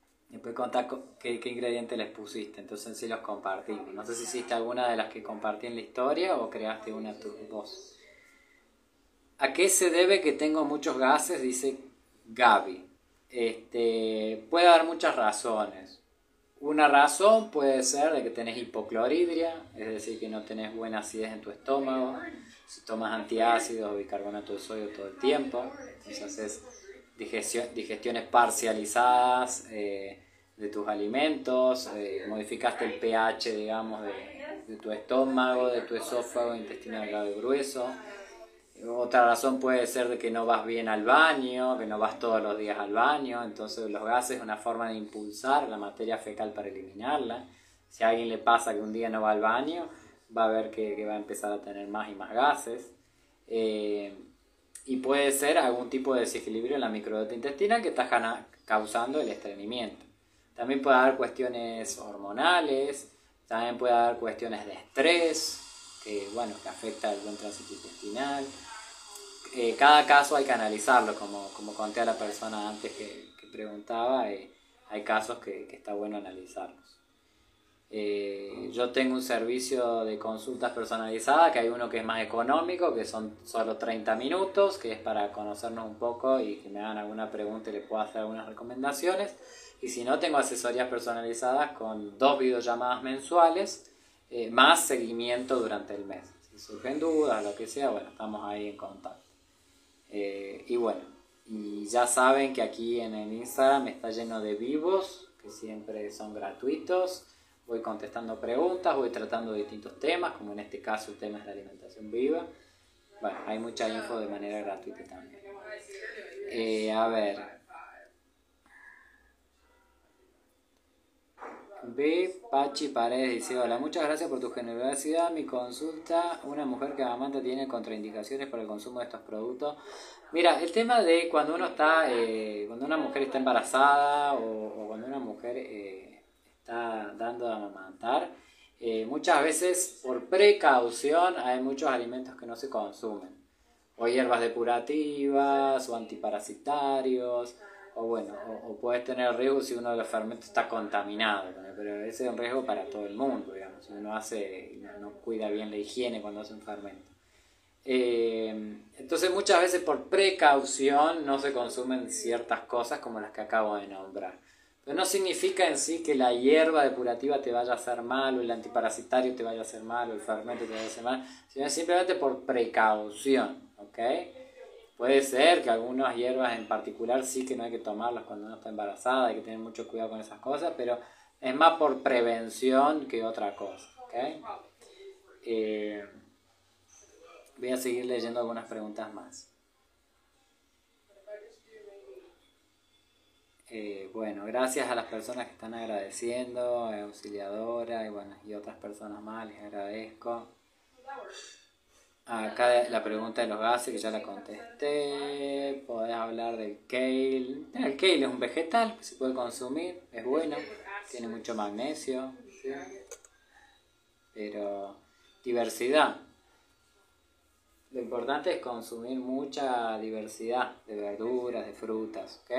[SPEAKER 1] puedes contar qué, qué ingredientes les pusiste, entonces sí los compartimos. No sé si hiciste alguna de las que compartí en la historia o creaste una tu voz. ¿A qué se debe que tengo muchos gases? Dice Gaby. Este, puede haber muchas razones. Una razón puede ser de que tenés hipocloridria, es decir, que no tenés buena acidez en tu estómago. Si tomas antiácidos o bicarbonato de sodio todo el tiempo, entonces haces digestiones parcializadas eh, de tus alimentos, eh, modificaste el pH, digamos, de, de tu estómago, de tu esófago, intestino delgado y grueso. Otra razón puede ser de que no vas bien al baño, que no vas todos los días al baño, entonces los gases es una forma de impulsar la materia fecal para eliminarla. Si a alguien le pasa que un día no va al baño, va a ver que, que va a empezar a tener más y más gases. Eh, y puede ser algún tipo de desequilibrio en la microbiota intestinal que está causando el estreñimiento. También puede haber cuestiones hormonales, también puede haber cuestiones de estrés, que, bueno, que afecta el buen tránsito intestinal. Eh, cada caso hay que analizarlo, como, como conté a la persona antes que, que preguntaba, eh, hay casos que, que está bueno analizarlos. Eh, yo tengo un servicio de consultas personalizadas, que hay uno que es más económico, que son solo treinta minutos, que es para conocernos un poco y que me hagan alguna pregunta y les puedo hacer algunas recomendaciones. Y si no, tengo asesorías personalizadas con dos videollamadas mensuales, eh, más seguimiento durante el mes. Si surgen dudas, lo que sea, bueno, estamos ahí en contacto. Eh, y bueno, y ya saben que aquí en el Instagram está lleno de vivos, que siempre son gratuitos. Voy contestando preguntas, voy tratando distintos temas, como en este caso el tema es la alimentación viva. Bueno, hay mucha info de manera gratuita también. Eh, a ver. B. Pachi Paredes dice: hola, muchas gracias por tu generosidad. Mi consulta: una mujer que amamanta tiene contraindicaciones por el consumo de estos productos. Mira, el tema de cuando uno está, eh, cuando una mujer está embarazada o, o cuando una mujer eh, está dando a amamantar, eh, muchas veces por precaución hay muchos alimentos que no se consumen, o hierbas depurativas o antiparasitarios, o bueno, o, o puedes tener riesgo si uno de los fermentos está contaminado, pero ese es un riesgo para todo el mundo, digamos, si uno hace, no, no cuida bien la higiene cuando hace un fermento. Eh, entonces muchas veces por precaución no se consumen ciertas cosas como las que acabo de nombrar. Pero no significa en sí que la hierba depurativa te vaya a hacer mal, o el antiparasitario te vaya a hacer mal, o el fermento te vaya a hacer mal, sino simplemente por precaución, ¿ok? Puede ser que algunas hierbas en particular sí que no hay que tomarlas cuando uno está embarazada, hay que tener mucho cuidado con esas cosas, pero es más por prevención que otra cosa, ¿ok? Eh, voy a seguir leyendo algunas preguntas más. Eh, bueno, gracias a las personas que están agradeciendo, a Auxiliadora y, bueno, y otras personas más, les agradezco. Acá la pregunta de los gases, que ya la contesté. Podés hablar del kale. El kale es un vegetal que se puede consumir, es bueno, tiene mucho magnesio, ¿sí? Pero diversidad. Lo importante es consumir mucha diversidad de verduras, de frutas, ¿ok?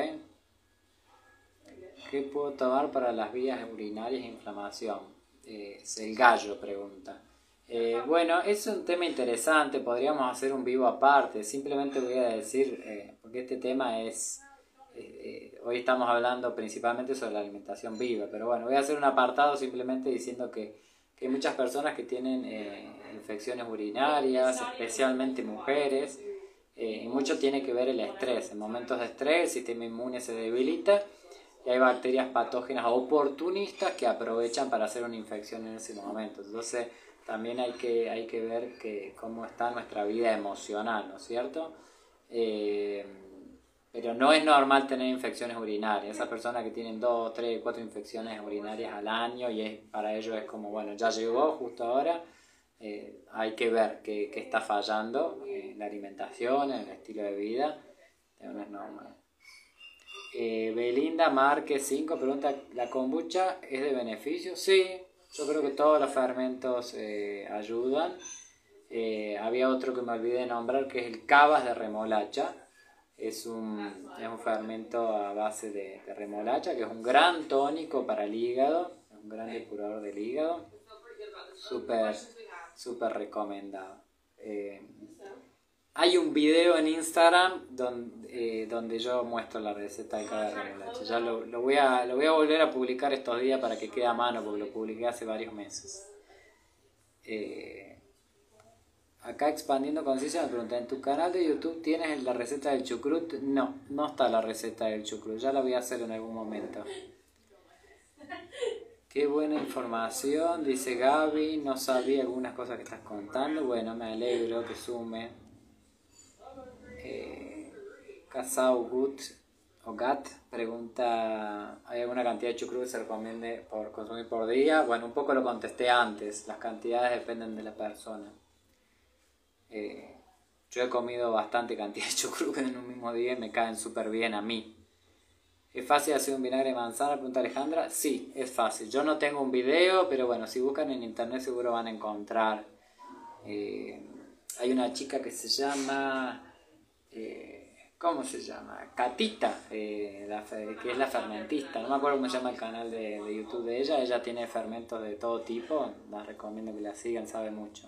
[SPEAKER 1] ¿Qué puedo tomar para las vías urinarias e inflamación? Eh, el gallo pregunta. Eh, bueno, es un tema interesante, podríamos hacer un vivo aparte. Simplemente voy a decir, eh, porque este tema es, eh, eh, hoy estamos hablando principalmente sobre la alimentación viva, pero bueno, voy a hacer un apartado simplemente diciendo que, que hay muchas personas que tienen eh, infecciones urinarias, especialmente mujeres, eh, y mucho tiene que ver el estrés. En momentos de estrés el sistema inmune se debilita y hay bacterias patógenas oportunistas que aprovechan para hacer una infección en ese momento. Entonces también hay que, hay que ver que, cómo está nuestra vida emocional, ¿no es cierto? Eh, pero no es normal tener infecciones urinarias. Esas personas que tienen dos, tres, cuatro infecciones urinarias al año y es, para ellos es como, bueno, ya llegó justo ahora, eh, hay que ver qué, qué está fallando en la alimentación, en el estilo de vida, no es normal. Eh, Belinda Márquez cinco pregunta: ¿la kombucha es de beneficio? Sí, yo creo que todos los fermentos eh, ayudan. Eh, había otro que me olvidé de nombrar, que es el cavas de remolacha. Es un, es un fermento a base de, de remolacha, que es un gran tónico para el hígado, es un gran depurador del hígado, súper, súper recomendado. Eh, hay un video en Instagram donde, eh, donde yo muestro la receta de cada remolacha. Ya lo, lo, voy a, lo voy a volver a publicar estos días para que quede a mano, porque lo publiqué hace varios meses. Eh, Acá expandiendo conciencia me pregunta, ¿en tu canal de YouTube tienes la receta del chucrut? No, no está la receta del chucrut, ya la voy a hacer en algún momento. Qué buena información, dice Gaby, no sabía algunas cosas que estás contando, bueno, me alegro que sume. Eh, Casau Gut o Gat pregunta, ¿hay alguna cantidad de chucrut que se recomiende por consumir por día? Bueno, un poco lo contesté antes, las cantidades dependen de la persona. Eh, yo he comido bastante cantidad de chucrut en un mismo día y me caen súper bien a mí. ¿Es fácil hacer un vinagre de manzana? Pregunta Alejandra. Sí, es fácil. Yo no tengo un video, pero bueno, si buscan en internet seguro van a encontrar. Eh, hay una chica que se llama... Eh, ¿Cómo se llama? Catita, eh, la, que es la fermentista. No me acuerdo cómo se llama el canal de, de YouTube de ella. Ella tiene fermentos de todo tipo. Les recomiendo que la sigan, sabe mucho.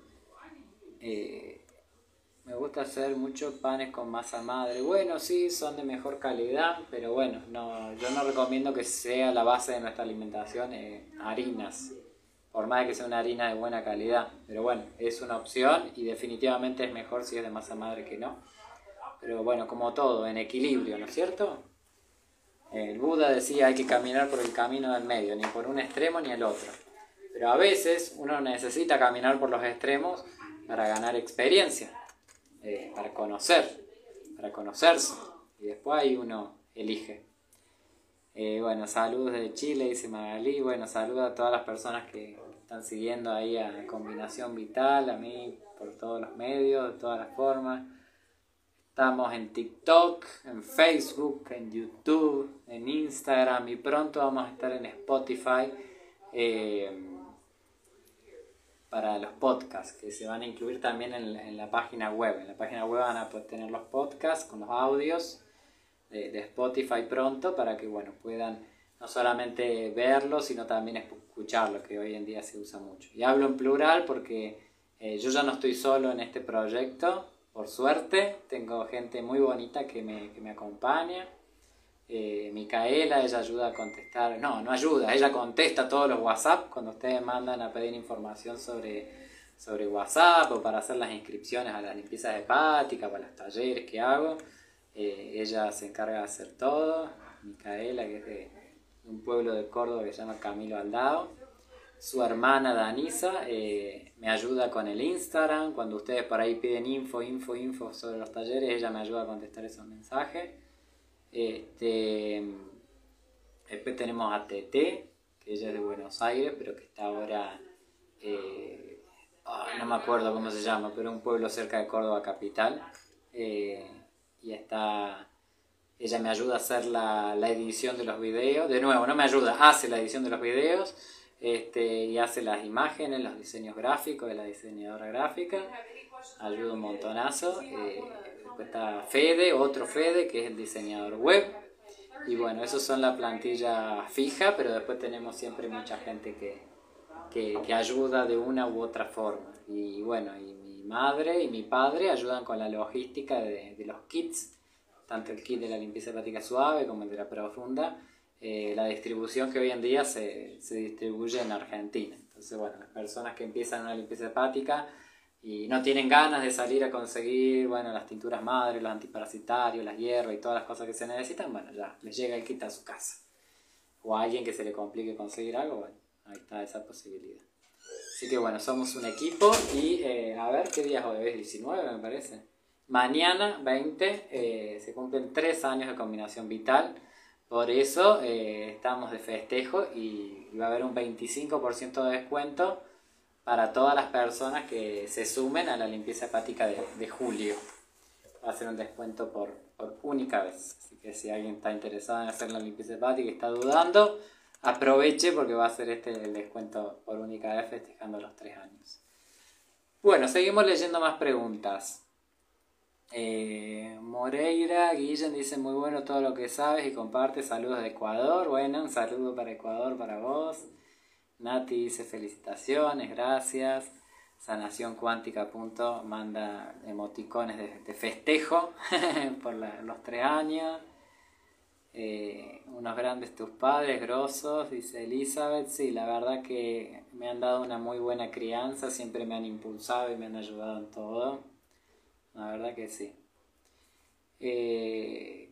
[SPEAKER 1] Eh, me gusta hacer muchos panes con masa madre. Bueno, sí, son de mejor calidad, pero bueno, no, yo no recomiendo que sea la base de nuestra alimentación eh, harinas, por más de que sea una harina de buena calidad. Pero bueno, es una opción y definitivamente es mejor si es de masa madre que no. Pero bueno, como todo, en equilibrio, ¿no es cierto? El Buda decía hay que caminar por el camino del medio, ni por un extremo ni el otro. Pero a veces uno necesita caminar por los extremos para ganar experiencia, eh, para conocer, para conocerse, y después ahí uno elige. Eh, bueno, saludos de Chile, dice Magalí. Bueno, saludos a todas las personas que están siguiendo ahí a Combinación Vital, a mí por todos los medios, de todas las formas. Estamos en TikTok, en Facebook, en YouTube, en Instagram y pronto vamos a estar en Spotify. Eh, para los podcasts, que se van a incluir también en, en la página web. En la página web van a poder tener los podcasts con los audios de, de Spotify pronto, para que bueno, puedan no solamente verlos, sino también escucharlos, que hoy en día se usa mucho. Y hablo en plural porque eh, yo ya no estoy solo en este proyecto, por suerte, tengo gente muy bonita que me, que me acompaña. Eh, Micaela, ella ayuda a contestar, no, no ayuda, ella contesta todos los WhatsApp cuando ustedes mandan a pedir información sobre, sobre WhatsApp o para hacer las inscripciones a las limpiezas hepáticas, para los talleres que hago. Eh, ella se encarga de hacer todo. Micaela, que es de un pueblo de Córdoba que se llama Camilo Aldao. Su hermana Danisa eh, me ayuda con el Instagram. Cuando ustedes por ahí piden info, info, info sobre los talleres, ella me ayuda a contestar esos mensajes. Este, después tenemos a Tete, que ella es de Buenos Aires, pero que está ahora, eh, oh, no me acuerdo cómo se llama, pero un pueblo cerca de Córdoba capital. Eh, y está, ella me ayuda a hacer la, la edición de los videos. De nuevo, no me ayuda, hace la edición de los videos. Este, y hace las imágenes, los diseños gráficos, es la diseñadora gráfica, ayuda un montonazo. Eh, después está Fede, otro Fede, que es el diseñador web. Y bueno, esos son la plantilla fija, pero después tenemos siempre mucha gente que, que, que ayuda de una u otra forma. Y bueno, y mi madre y mi padre ayudan con la logística de, de los kits, tanto el kit de la limpieza hepática suave como el de la profunda. Eh, la distribución que hoy en día se, se distribuye en Argentina. Entonces, bueno, las personas que empiezan una limpieza hepática y no tienen ganas de salir a conseguir, bueno, las tinturas madre, los antiparasitarios, las hierbas y todas las cosas que se necesitan, bueno, ya les llega el kit a su casa. O a alguien que se le complique conseguir algo, bueno, ahí está esa posibilidad. Así que bueno, somos un equipo y eh, a ver, ¿qué día es hoy? Es diecinueve, me parece. Mañana, veinte, eh, se cumplen tres años de Combinación Vital. Por eso eh, estamos de festejo y va a haber un veinticinco por ciento de descuento para todas las personas que se sumen a la limpieza hepática de, de julio. Va a ser un descuento por, por única vez. Así que si alguien está interesado en hacer la limpieza hepática y está dudando, aproveche porque va a ser este el descuento por única vez festejando los tres años. Bueno, seguimos leyendo más preguntas. Eh, Moreira, Guillen dice muy bueno todo lo que sabes y comparte, saludos de Ecuador. Bueno, un saludo para Ecuador para vos. Nati dice felicitaciones, gracias. Sanación Cuántica punto manda emoticones de, de festejo por la, los tres años. Eh, unos grandes tus padres, grosos, dice Elizabeth. Sí, la verdad que me han dado una muy buena crianza, siempre me han impulsado y me han ayudado en todo. La verdad que sí. Eh,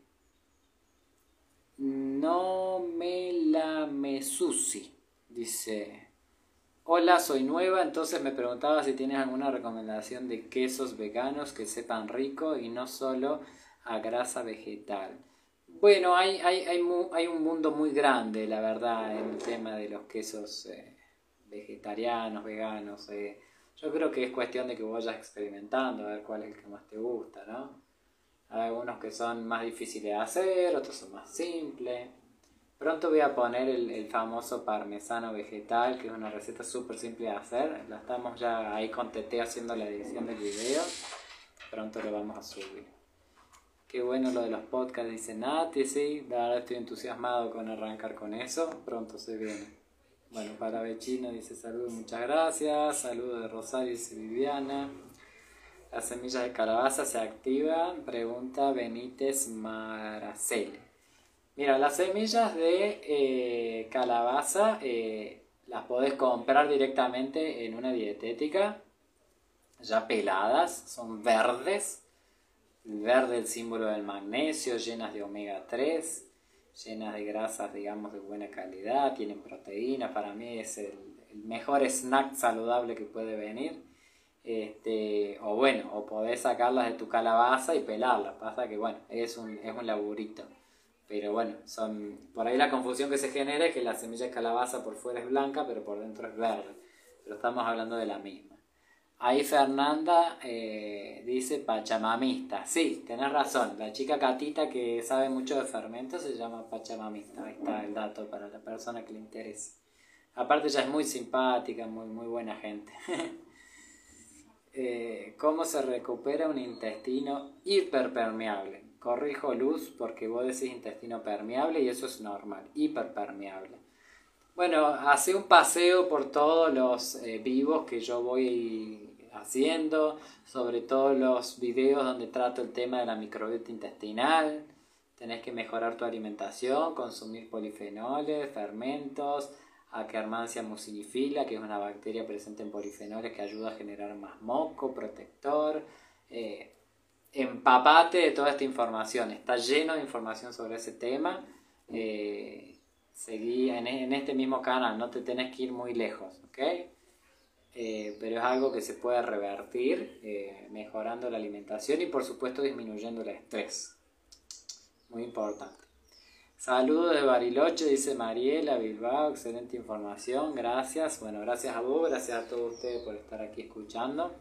[SPEAKER 1] no me la mesusi, dice. Hola, soy nueva, entonces me preguntaba si tienes alguna recomendación de quesos veganos que sepan rico y no solo a grasa vegetal. Bueno, hay, hay, hay, mu- hay un mundo muy grande, la verdad, en el tema de los quesos eh, vegetarianos, veganos. eh. Yo creo que es cuestión de que vayas experimentando, a ver cuál es el que más te gusta, ¿no? Hay algunos que son más difíciles de hacer, otros son más simples. Pronto voy a poner el, el famoso parmesano vegetal, que es una receta súper simple de hacer. La estamos ya ahí con Tete haciendo la edición del video. Pronto lo vamos a subir. Qué bueno lo de los podcasts, dice Nati, sí. La verdad estoy entusiasmado con arrancar con eso. Pronto se viene. Bueno, para Bechino dice saludos, muchas gracias. Saludos de Rosario, dice Viviana. Las semillas de calabaza se activan, pregunta Benítez Maracel. Mira, las semillas de eh, calabaza eh, las podés comprar directamente en una dietética, ya peladas, son verdes, el verde el símbolo del magnesio, llenas de omega tres, llenas de grasas, digamos, de buena calidad, tienen proteína, para mí es el, el mejor snack saludable que puede venir. Este, o bueno, o podés sacarlas de tu calabaza y pelarlas, pasa que bueno, es un, es un laburito. Pero bueno, son por ahí la confusión que se genera es que la semilla de calabaza por fuera es blanca, pero por dentro es verde. Pero estamos hablando de la misma. Ahí Fernanda eh, dice pachamamista. Sí, tenés razón. La chica Catita que sabe mucho de fermentos se llama pachamamista. Ahí está el dato para la persona que le interese. Aparte ella es muy simpática, muy, muy buena gente. eh, ¿Cómo se recupera un intestino hiperpermeable? Corrijo Luz porque vos decís intestino permeable y eso es normal, hiperpermeable. Bueno, hace un paseo por todos los eh, vivos que yo voy haciendo, sobre todo los videos donde trato el tema de la microbiota intestinal. Tenés que mejorar tu alimentación, consumir polifenoles, fermentos, Akkermansia mucilifila, que es una bacteria presente en polifenoles que ayuda a generar más moco, protector. Eh, empapate de toda esta información, está lleno de información sobre ese tema. Eh, seguí en, en este mismo canal, no te tenés que ir muy lejos, ¿ok? Eh, pero es algo que se puede revertir eh, mejorando la alimentación y por supuesto disminuyendo el estrés, muy importante. Saludos de Bariloche, dice Mariela Bilbao, excelente información, gracias. Bueno, gracias a vos, gracias a todos ustedes por estar aquí escuchando.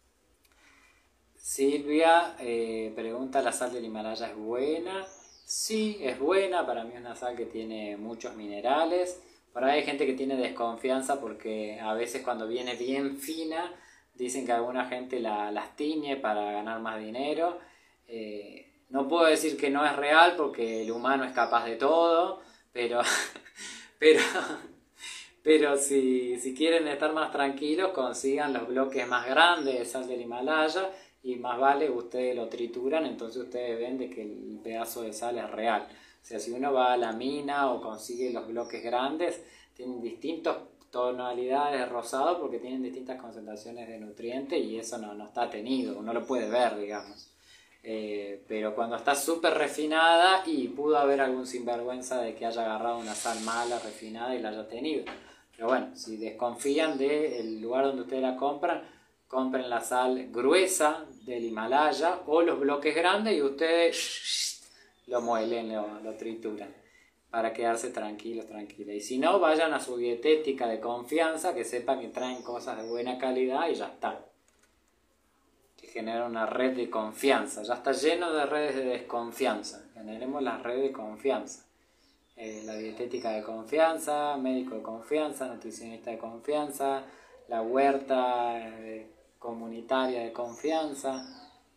[SPEAKER 1] Silvia eh, pregunta, ¿la sal del Himalaya es buena? Sí, es buena, para mí es una sal que tiene muchos minerales. Por ahí hay gente que tiene desconfianza porque a veces cuando viene bien fina dicen que alguna gente la, las tiñe para ganar más dinero. Eh, no puedo decir que no es real porque el humano es capaz de todo, pero, pero, pero si, si quieren estar más tranquilos consigan los bloques más grandes de sal del Himalaya. Y más vale ustedes lo trituran, entonces ustedes ven de que el pedazo de sal es real. O sea, si uno va a la mina o consigue los bloques grandes, tienen distintas tonalidades de rosado porque tienen distintas concentraciones de nutrientes y eso no, no está tenido, uno lo puede ver, digamos. Eh, pero cuando está súper refinada y pudo haber algún sinvergüenza de que haya agarrado una sal mala, refinada y la haya tenido. Pero bueno, si desconfían del lugar donde ustedes la compran, compren la sal gruesa del Himalaya o los bloques grandes y ustedes lo muelen, lo, lo trituran para quedarse tranquilos, tranquilos. Y si no, vayan a su dietética de confianza, que sepan que traen cosas de buena calidad y ya está. Que genera una red de confianza. Ya está lleno de redes de desconfianza. Generemos la red de confianza. Eh, la dietética de confianza, médico de confianza, nutricionista de confianza, la huerta eh, comunitaria de confianza.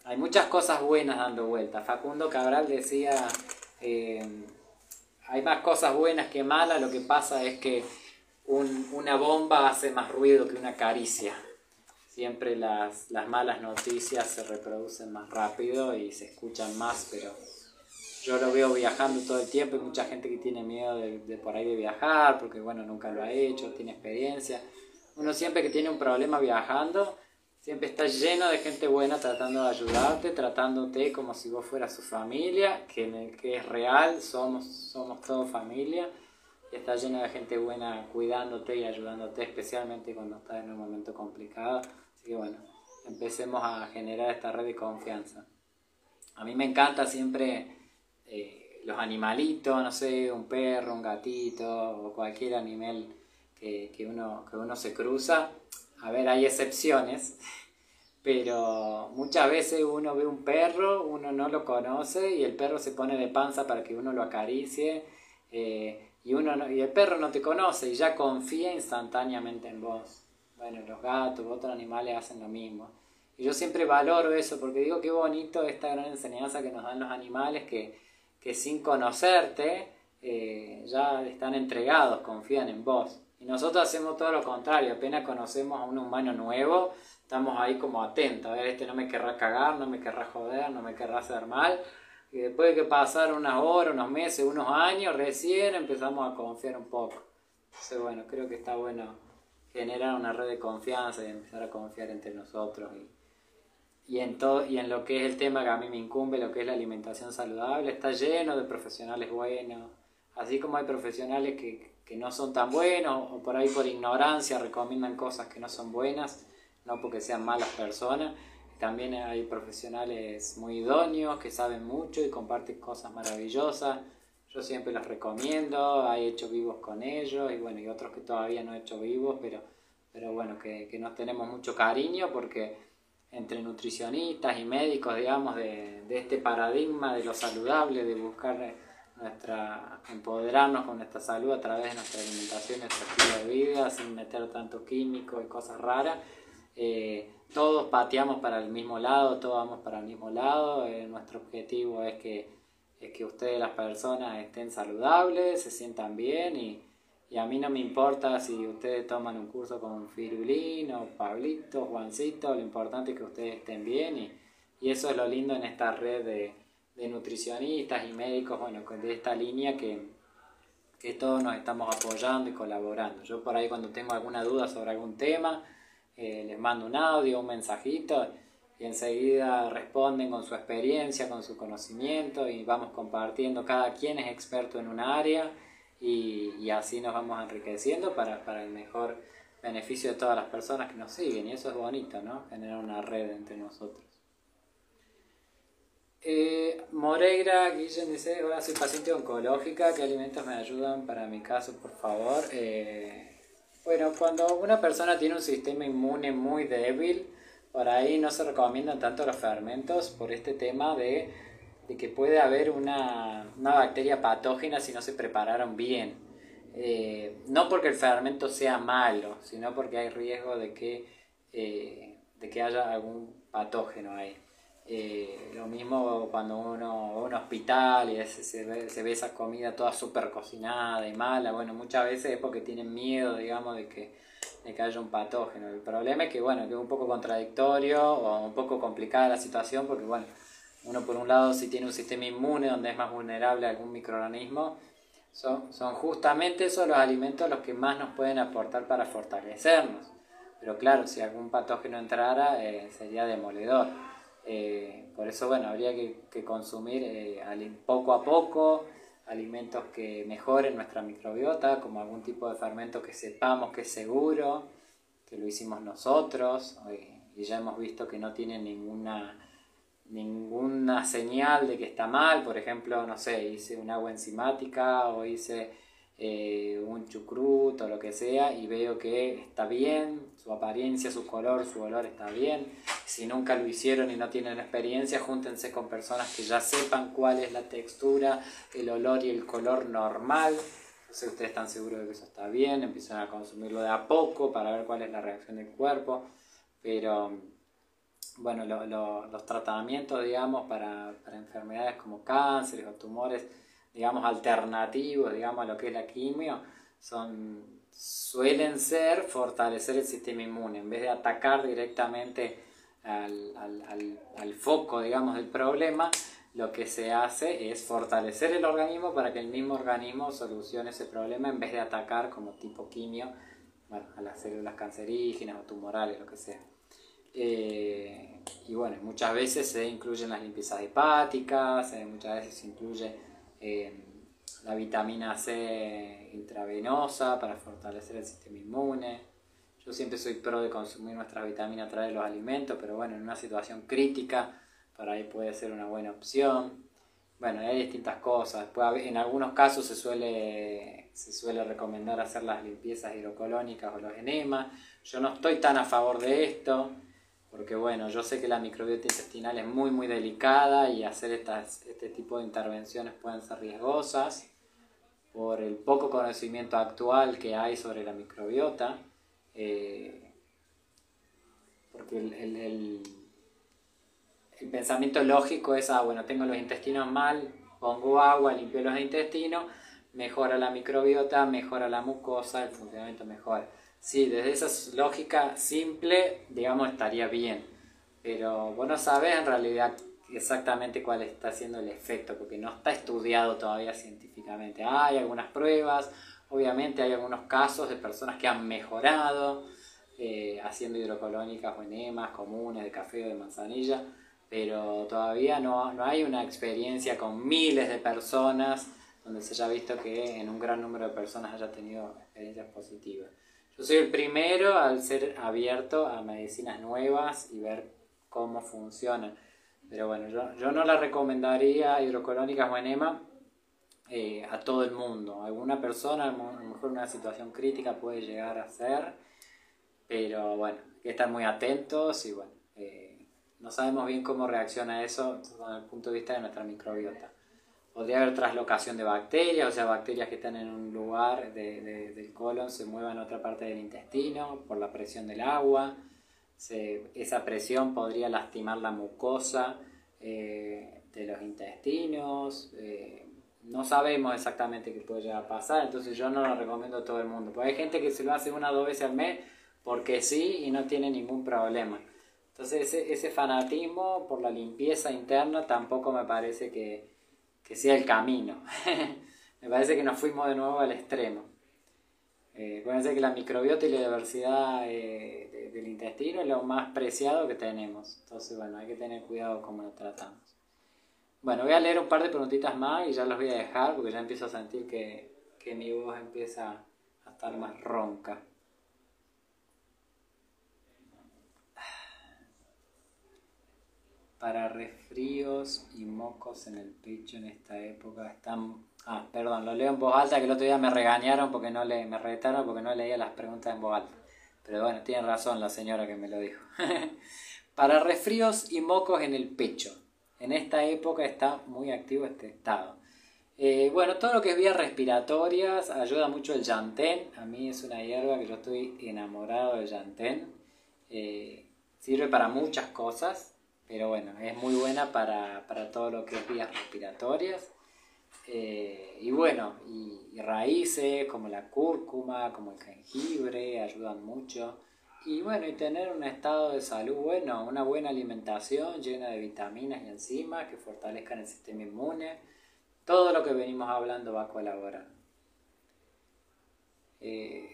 [SPEAKER 1] hay muchas cosas buenas dando vuelta. Facundo Cabral decía, eh, hay más cosas buenas que malas, lo que pasa es que un, una bomba hace más ruido que una caricia. Siempre las, las malas noticias se reproducen más rápido y se escuchan más, pero yo lo veo viajando todo el tiempo. Hay mucha gente que tiene miedo de, de por ahí de viajar, porque bueno, nunca lo ha hecho, tiene experiencia. Uno siempre que tiene un problema viajando, siempre está lleno de gente buena tratando de ayudarte, tratándote como si vos fueras su familia, que, que es real, somos, somos todos familia. Y está lleno de gente buena cuidándote y ayudándote, especialmente cuando estás en un momento complicado. Así que bueno, empecemos a generar esta red de confianza. A mí me encanta siempre eh, los animalitos, no sé, un perro, un gatito o cualquier animal que, que, uno, que uno se cruza. A ver, hay excepciones, pero muchas veces uno ve un perro, uno no lo conoce y el perro se pone de panza para que uno lo acaricie. Eh, Y, uno no, y el perro no te conoce y ya confía instantáneamente en vos. Bueno, los gatos, otros animales hacen lo mismo. Y yo siempre valoro eso porque digo qué bonito esta gran enseñanza que nos dan los animales que, que sin conocerte eh, ya están entregados, confían en vos. Y nosotros hacemos todo lo contrario, apenas conocemos a un humano nuevo, estamos ahí como atentos. A ver, este no me querrá cagar, no me querrá joder, no me querrá hacer mal. Y después de que pasaron unas horas, unos meses, unos años, recién empezamos a confiar un poco. Entonces, bueno, creo que está bueno generar una red de confianza y empezar a confiar entre nosotros. Y, y, en todo, y en lo que es el tema que a mí me incumbe, lo que es la alimentación saludable, está lleno de profesionales buenos. Así como hay profesionales que, que no son tan buenos o por ahí por ignorancia recomiendan cosas que no son buenas, no porque sean malas personas. También hay profesionales muy idóneos que saben mucho y comparten cosas maravillosas. Yo siempre los recomiendo, he hecho vivos con ellos y bueno, y otros que todavía no he hecho vivos, pero, pero bueno, que, que nos tenemos mucho cariño porque entre nutricionistas y médicos, digamos, de, de este paradigma de lo saludable, de buscar nuestra, empoderarnos con nuestra salud a través de nuestra alimentación, nuestro estilo de vida, sin meter tanto químico y cosas raras. Eh, todos pateamos para el mismo lado, todos vamos para el mismo lado. Eh, nuestro objetivo es que, es que ustedes, las personas, estén saludables, se sientan bien y, y a mí no me importa si ustedes toman un curso con Firulín o Pablito, Juancito, lo importante es que ustedes estén bien y, y eso es lo lindo en esta red de, de nutricionistas y médicos, bueno, de esta línea que, que todos nos estamos apoyando y colaborando. Yo por ahí cuando tengo alguna duda sobre algún tema, Eh, les mando un audio, un mensajito y enseguida responden con su experiencia, con su conocimiento y vamos compartiendo. Cada quien es experto en un área y, y así nos vamos enriqueciendo para, para el mejor beneficio de todas las personas que nos siguen y eso es bonito, ¿no? Generar una red entre nosotros. Eh, Moreira Guillén dice: hola, soy paciente oncológica, ¿qué alimentos me ayudan para mi caso, por favor? Eh, Bueno, cuando una persona tiene un sistema inmune muy débil, por ahí no se recomiendan tanto los fermentos por este tema de, de que puede haber una, una bacteria patógena si no se prepararon bien. Eh, no porque el fermento sea malo, sino porque hay riesgo de que, eh, de que haya algún patógeno ahí. Eh, lo mismo cuando uno va a un hospital y se, se, ve, se ve esa comida toda súper cocinada y mala, bueno, muchas veces es porque tienen miedo, digamos, de que, de que haya un patógeno. El problema es que, bueno, que es un poco contradictorio o un poco complicada la situación porque, bueno, uno por un lado si tiene un sistema inmune donde es más vulnerable a algún microorganismo, son, son justamente esos los alimentos los que más nos pueden aportar para fortalecernos. Pero claro, si algún patógeno entrara, eh, sería demoledor. Eh, por eso, bueno, habría que, que consumir eh, poco a poco alimentos que mejoren nuestra microbiota, como algún tipo de fermento que sepamos que es seguro, que lo hicimos nosotros, eh, y ya hemos visto que no tiene ninguna, ninguna señal de que está mal. Por ejemplo, no sé, hice un agua enzimática o hice eh, un chucrut o lo que sea y veo que está bien, su apariencia, su color, su olor está bien. Si nunca lo hicieron y no tienen experiencia, júntense con personas que ya sepan cuál es la textura, el olor y el color normal. Entonces ustedes están seguros de que eso está bien, empiezan a consumirlo de a poco para ver cuál es la reacción del cuerpo. Pero, bueno, lo- lo- los tratamientos, digamos, para, para enfermedades como cánceres o tumores, digamos, alternativos, digamos, a lo que es la quimio, son, suelen ser fortalecer el sistema inmune, en vez de atacar directamente al, al, al, al foco, digamos, del problema. Lo que se hace es fortalecer el organismo para que el mismo organismo solucione ese problema en vez de atacar como tipo quimio, bueno, a las células cancerígenas o tumorales, lo que sea. Eh, y bueno, muchas veces se incluyen las limpiezas hepáticas, eh, muchas veces se incluye eh, la vitamina C intravenosa para fortalecer el sistema inmune. Yo siempre soy pro de consumir nuestras vitaminas a través de los alimentos, pero bueno, en una situación crítica, por ahí puede ser una buena opción. Bueno, hay distintas cosas. Puede, en algunos casos se suele, se suele recomendar hacer las limpiezas hidrocolónicas o los enemas. Yo no estoy tan a favor de esto, porque bueno, yo sé que la microbiota intestinal es muy muy delicada y hacer estas, este tipo de intervenciones pueden ser riesgosas por el poco conocimiento actual que hay sobre la microbiota. Eh, porque el, el, el El pensamiento lógico es, ah, bueno, tengo los intestinos mal, pongo agua, limpio los intestinos, mejora la microbiota, mejora la mucosa, el funcionamiento mejora. Sí, desde esa lógica simple, digamos, estaría bien, pero vos no sabés en realidad exactamente cuál está siendo el efecto, porque no está estudiado todavía científicamente. Hay algunas pruebas, obviamente hay algunos casos de personas que han mejorado eh, haciendo hidrocolónicas o enemas comunes de café o de manzanilla, pero todavía no, no hay una experiencia con miles de personas donde se haya visto que en un gran número de personas haya tenido experiencias positivas. Yo soy el primero al ser abierto a medicinas nuevas y ver cómo funcionan, pero bueno, yo, yo no la recomendaría hidrocolónicas o enema eh, a todo el mundo. Alguna persona, a lo mejor en una situación crítica puede llegar a ser, pero bueno, hay que estar muy atentos y bueno, eh, no sabemos bien cómo reacciona eso desde el punto de vista de nuestra microbiota. Podría haber traslocación de bacterias, o sea, bacterias que están en un lugar de, de, del colon se muevan a otra parte del intestino por la presión del agua. Se, esa presión podría lastimar la mucosa eh, de los intestinos. Eh, no sabemos exactamente qué puede llegar a pasar, entonces yo no lo recomiendo a todo el mundo. Porque hay gente que se lo hace una o dos veces al mes porque sí y no tiene ningún problema. Entonces ese, ese fanatismo por la limpieza interna tampoco me parece que, que sea el camino. Me parece que nos fuimos de nuevo al extremo. Eh, acuérdense que la microbiota y la diversidad eh, de, del intestino es lo más preciado que tenemos. Entonces, bueno, hay que tener cuidado cómo lo tratamos. Bueno, voy a leer un par de preguntitas más y ya los voy a dejar porque ya empiezo a sentir que, que mi voz empieza a estar más ronca. Para resfríos y mocos en el pecho en esta época están... Ah, perdón, lo leo en voz alta, que el otro día me regañaron porque no le... me retaron porque no leía las preguntas en voz alta. Pero bueno, tiene razón la señora que me lo dijo. Para resfríos y mocos en el pecho. En esta época está muy activo este estado. Eh, bueno, todo lo que es vías respiratorias ayuda mucho el yantén. A mí es una hierba que yo estoy enamorado del yantén. Eh, sirve para muchas cosas. Pero bueno, es muy buena para, para todo lo que es vías respiratorias. Eh, y bueno, y, y raíces como la cúrcuma, como el jengibre, ayudan mucho. Y bueno, y tener un estado de salud bueno, una buena alimentación llena de vitaminas y enzimas que fortalezcan el sistema inmune. Todo lo que venimos hablando va a colaborar. Eh,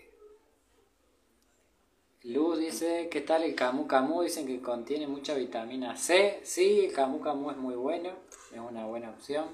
[SPEAKER 1] Luz dice, ¿qué tal el camu camu? Dicen que contiene mucha vitamina C. Sí, el camu camu es muy bueno, es una buena opción.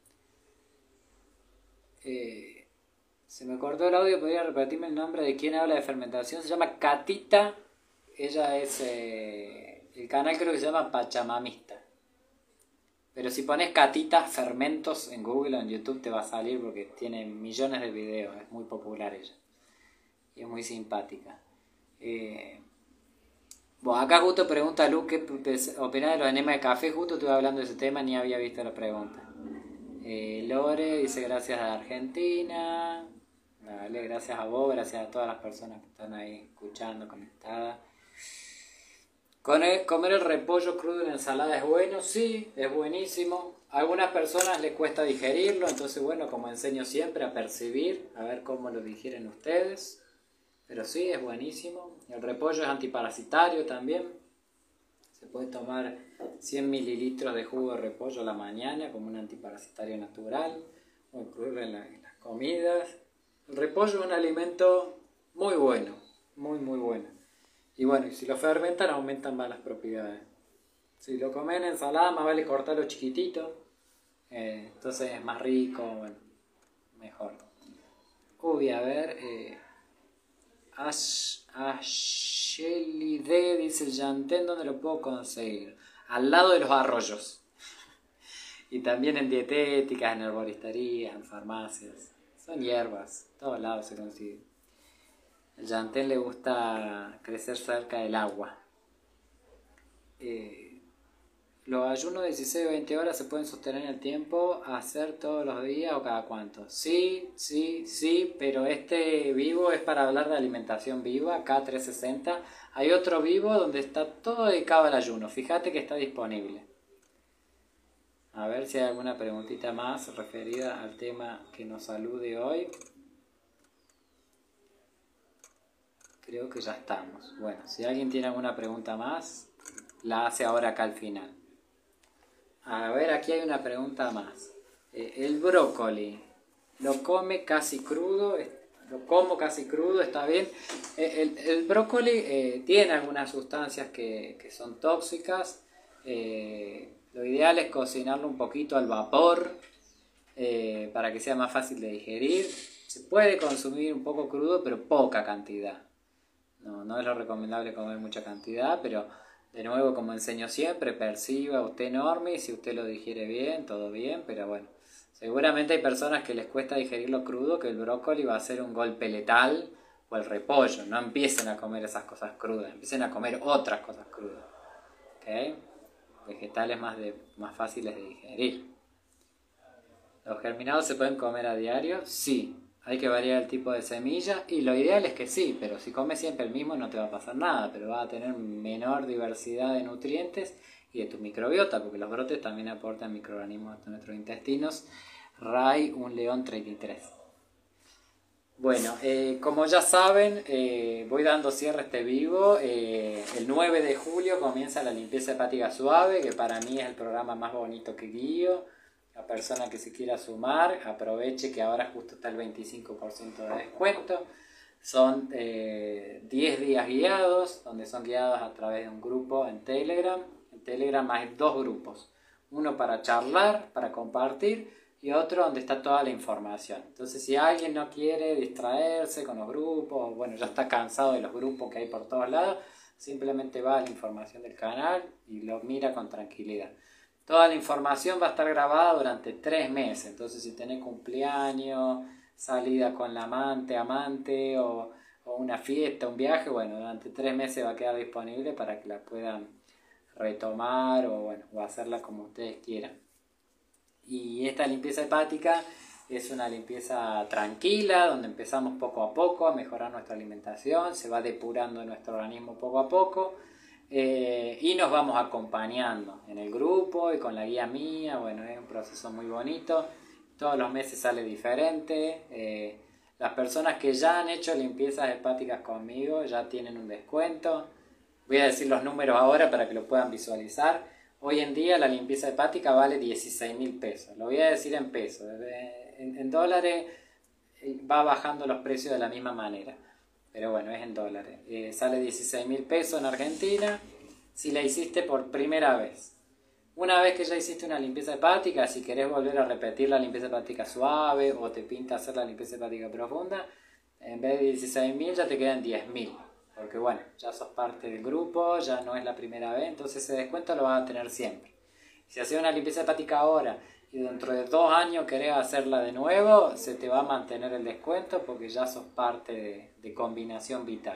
[SPEAKER 1] Eh, se me cortó el audio, ¿podría repetirme el nombre de quien habla de fermentación? Se llama Catita. Ella es... Eh, el canal creo que se llama Pachamamista. Pero si pones Catita Fermentos en Google o en YouTube te va a salir porque tiene millones de videos, es muy popular ella. Y es muy simpática. Eh, bueno, acá justo pregunta Lu qué opina de los enemas de café. Justo estuve hablando de ese tema, ni había visto la pregunta. eh, Lore dice gracias a Argentina. Dale, gracias a vos, gracias a todas las personas que están ahí escuchando, conectadas. Con el- comer el repollo crudo en ensalada es bueno, sí, es buenísimo. A algunas personas les cuesta digerirlo, entonces bueno, como enseño siempre a percibir, a ver cómo lo digieren ustedes. Pero sí, es buenísimo. El repollo es antiparasitario también. Se puede tomar cien mililitros de jugo de repollo a la mañana como un antiparasitario natural, o incluirlo en, la- en las comidas. El repollo es un alimento muy bueno, muy muy bueno. Y bueno, y si lo fermentan aumentan más las propiedades. Si lo comen en ensalada, más vale cortarlo chiquitito. Eh, entonces es más rico, bueno, mejor. Uy, a ver. Eh, Ash, Ashley D dice el Yantén, ¿dónde lo puedo conseguir? Al lado de los arroyos. Y también en dietéticas, en herboristerías, en farmacias. Son hierbas, en todos lados se consigue. El Yantén le gusta crecer cerca del agua. Eh, los ayunos de dieciséis o veinte horas se pueden sostener en el tiempo, hacer todos los días o cada cuánto. Sí, sí, sí, pero este vivo es para hablar de alimentación viva, K trescientos sesenta. Hay otro vivo donde está todo dedicado al ayuno. Fíjate que está disponible. A ver si hay alguna preguntita más referida al tema que nos salude hoy. Creo que ya estamos. Bueno, si alguien tiene alguna pregunta más, la hace ahora acá al final. A ver, aquí hay una pregunta más. Eh, el brócoli, ¿lo come casi crudo? ¿Lo como casi crudo? ¿Está bien? Eh, el, el brócoli eh, tiene algunas sustancias que, que son tóxicas. Eh, lo ideal es cocinarlo un poquito al vapor eh, para que sea más fácil de digerir. Se puede consumir un poco crudo, pero poca cantidad. No, no es lo recomendable comer mucha cantidad, pero de nuevo, como enseño siempre, perciba usted enorme y si usted lo digiere bien, todo bien, pero bueno, seguramente hay personas que les cuesta digerirlo crudo, que el brócoli va a ser un golpe letal, o el repollo. No empiecen a comer esas cosas crudas, empiecen a comer otras cosas crudas, ¿ok? Vegetales más, de, más fáciles de digerir. ¿Los germinados se pueden comer a diario? Sí. Hay que variar el tipo de semilla y lo ideal es que sí, pero si comes siempre el mismo no te va a pasar nada, pero vas a tener menor diversidad de nutrientes y de tu microbiota, porque los brotes también aportan microorganismos a nuestros intestinos. Ray, un león treinta y tres. Bueno, eh, como ya saben, eh, voy dando cierre a este vivo. Eh, el nueve de julio comienza la limpieza hepática suave, que para mí es el programa más bonito que guío. La persona que se quiera sumar, aproveche que ahora justo está el veinticinco por ciento de descuento. Son eh, diez días guiados, donde son guiados a través de un grupo en Telegram. En Telegram hay dos grupos. Uno para charlar, para compartir, y otro donde está toda la información. Entonces, si alguien no quiere distraerse con los grupos, bueno, ya está cansado de los grupos que hay por todos lados, simplemente va a la información del canal y lo mira con tranquilidad. Toda la información va a estar grabada durante tres meses, entonces si tenés cumpleaños, salida con la amante, amante o, o una fiesta, un viaje, bueno, durante tres meses va a quedar disponible para que la puedan retomar o, bueno, o hacerla como ustedes quieran. Y esta limpieza hepática es una limpieza tranquila, donde empezamos poco a poco a mejorar nuestra alimentación, se va depurando nuestro organismo poco a poco. Eh, y nos vamos acompañando en el grupo y con la guía mía. Bueno, es un proceso muy bonito, todos los meses sale diferente. Eh, las personas que ya han hecho limpiezas hepáticas conmigo ya tienen un descuento. Voy a decir los números ahora para que lo puedan visualizar. Hoy en día la limpieza hepática vale dieciséis mil pesos, lo voy a decir en pesos. En, en dólares va bajando los precios de la misma manera, pero bueno, es en dólares. Eh, sale dieciséis mil pesos en Argentina si la hiciste por primera vez. Una vez que ya hiciste una limpieza hepática, si querés volver a repetir la limpieza hepática suave o te pinta hacer la limpieza hepática profunda, en vez de dieciséis mil ya te quedan diez mil. Porque bueno, ya sos parte del grupo, ya no es la primera vez, entonces ese descuento lo vas a tener siempre. Si haces una limpieza hepática ahora y dentro de dos años querés hacerla de nuevo, se te va a mantener el descuento porque ya sos parte de, de Combinación Vital.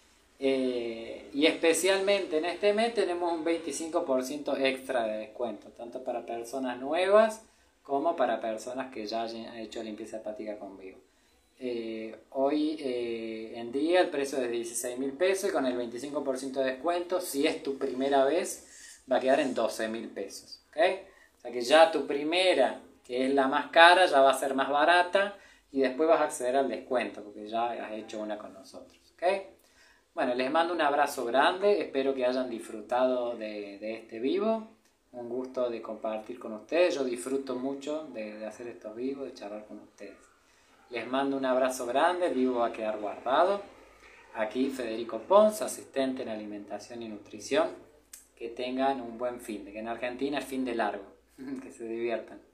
[SPEAKER 1] Eh, y especialmente en este mes tenemos un veinticinco por ciento extra de descuento, tanto para personas nuevas como para personas que ya han hecho limpieza hepática conmigo.
[SPEAKER 2] Eh, hoy eh, en día el precio es de dieciséis mil pesos y con el veinticinco por ciento de descuento, si es tu primera vez, va a quedar en doce mil pesos. ¿Okay? O sea que ya tu primera, que es la más cara, ya va a ser más barata y después vas a acceder al descuento porque ya has hecho una con nosotros. ¿Okay? Bueno, les mando un abrazo grande, espero que hayan disfrutado de, de este vivo. Un gusto de compartir con ustedes, yo disfruto mucho de, de hacer estos vivos, de charlar con ustedes. Les mando un abrazo grande, el vivo va a quedar guardado. Aquí Federico Pons, asistente en alimentación y nutrición. Que tengan un buen fin de, que en Argentina es fin de largo, que se diviertan.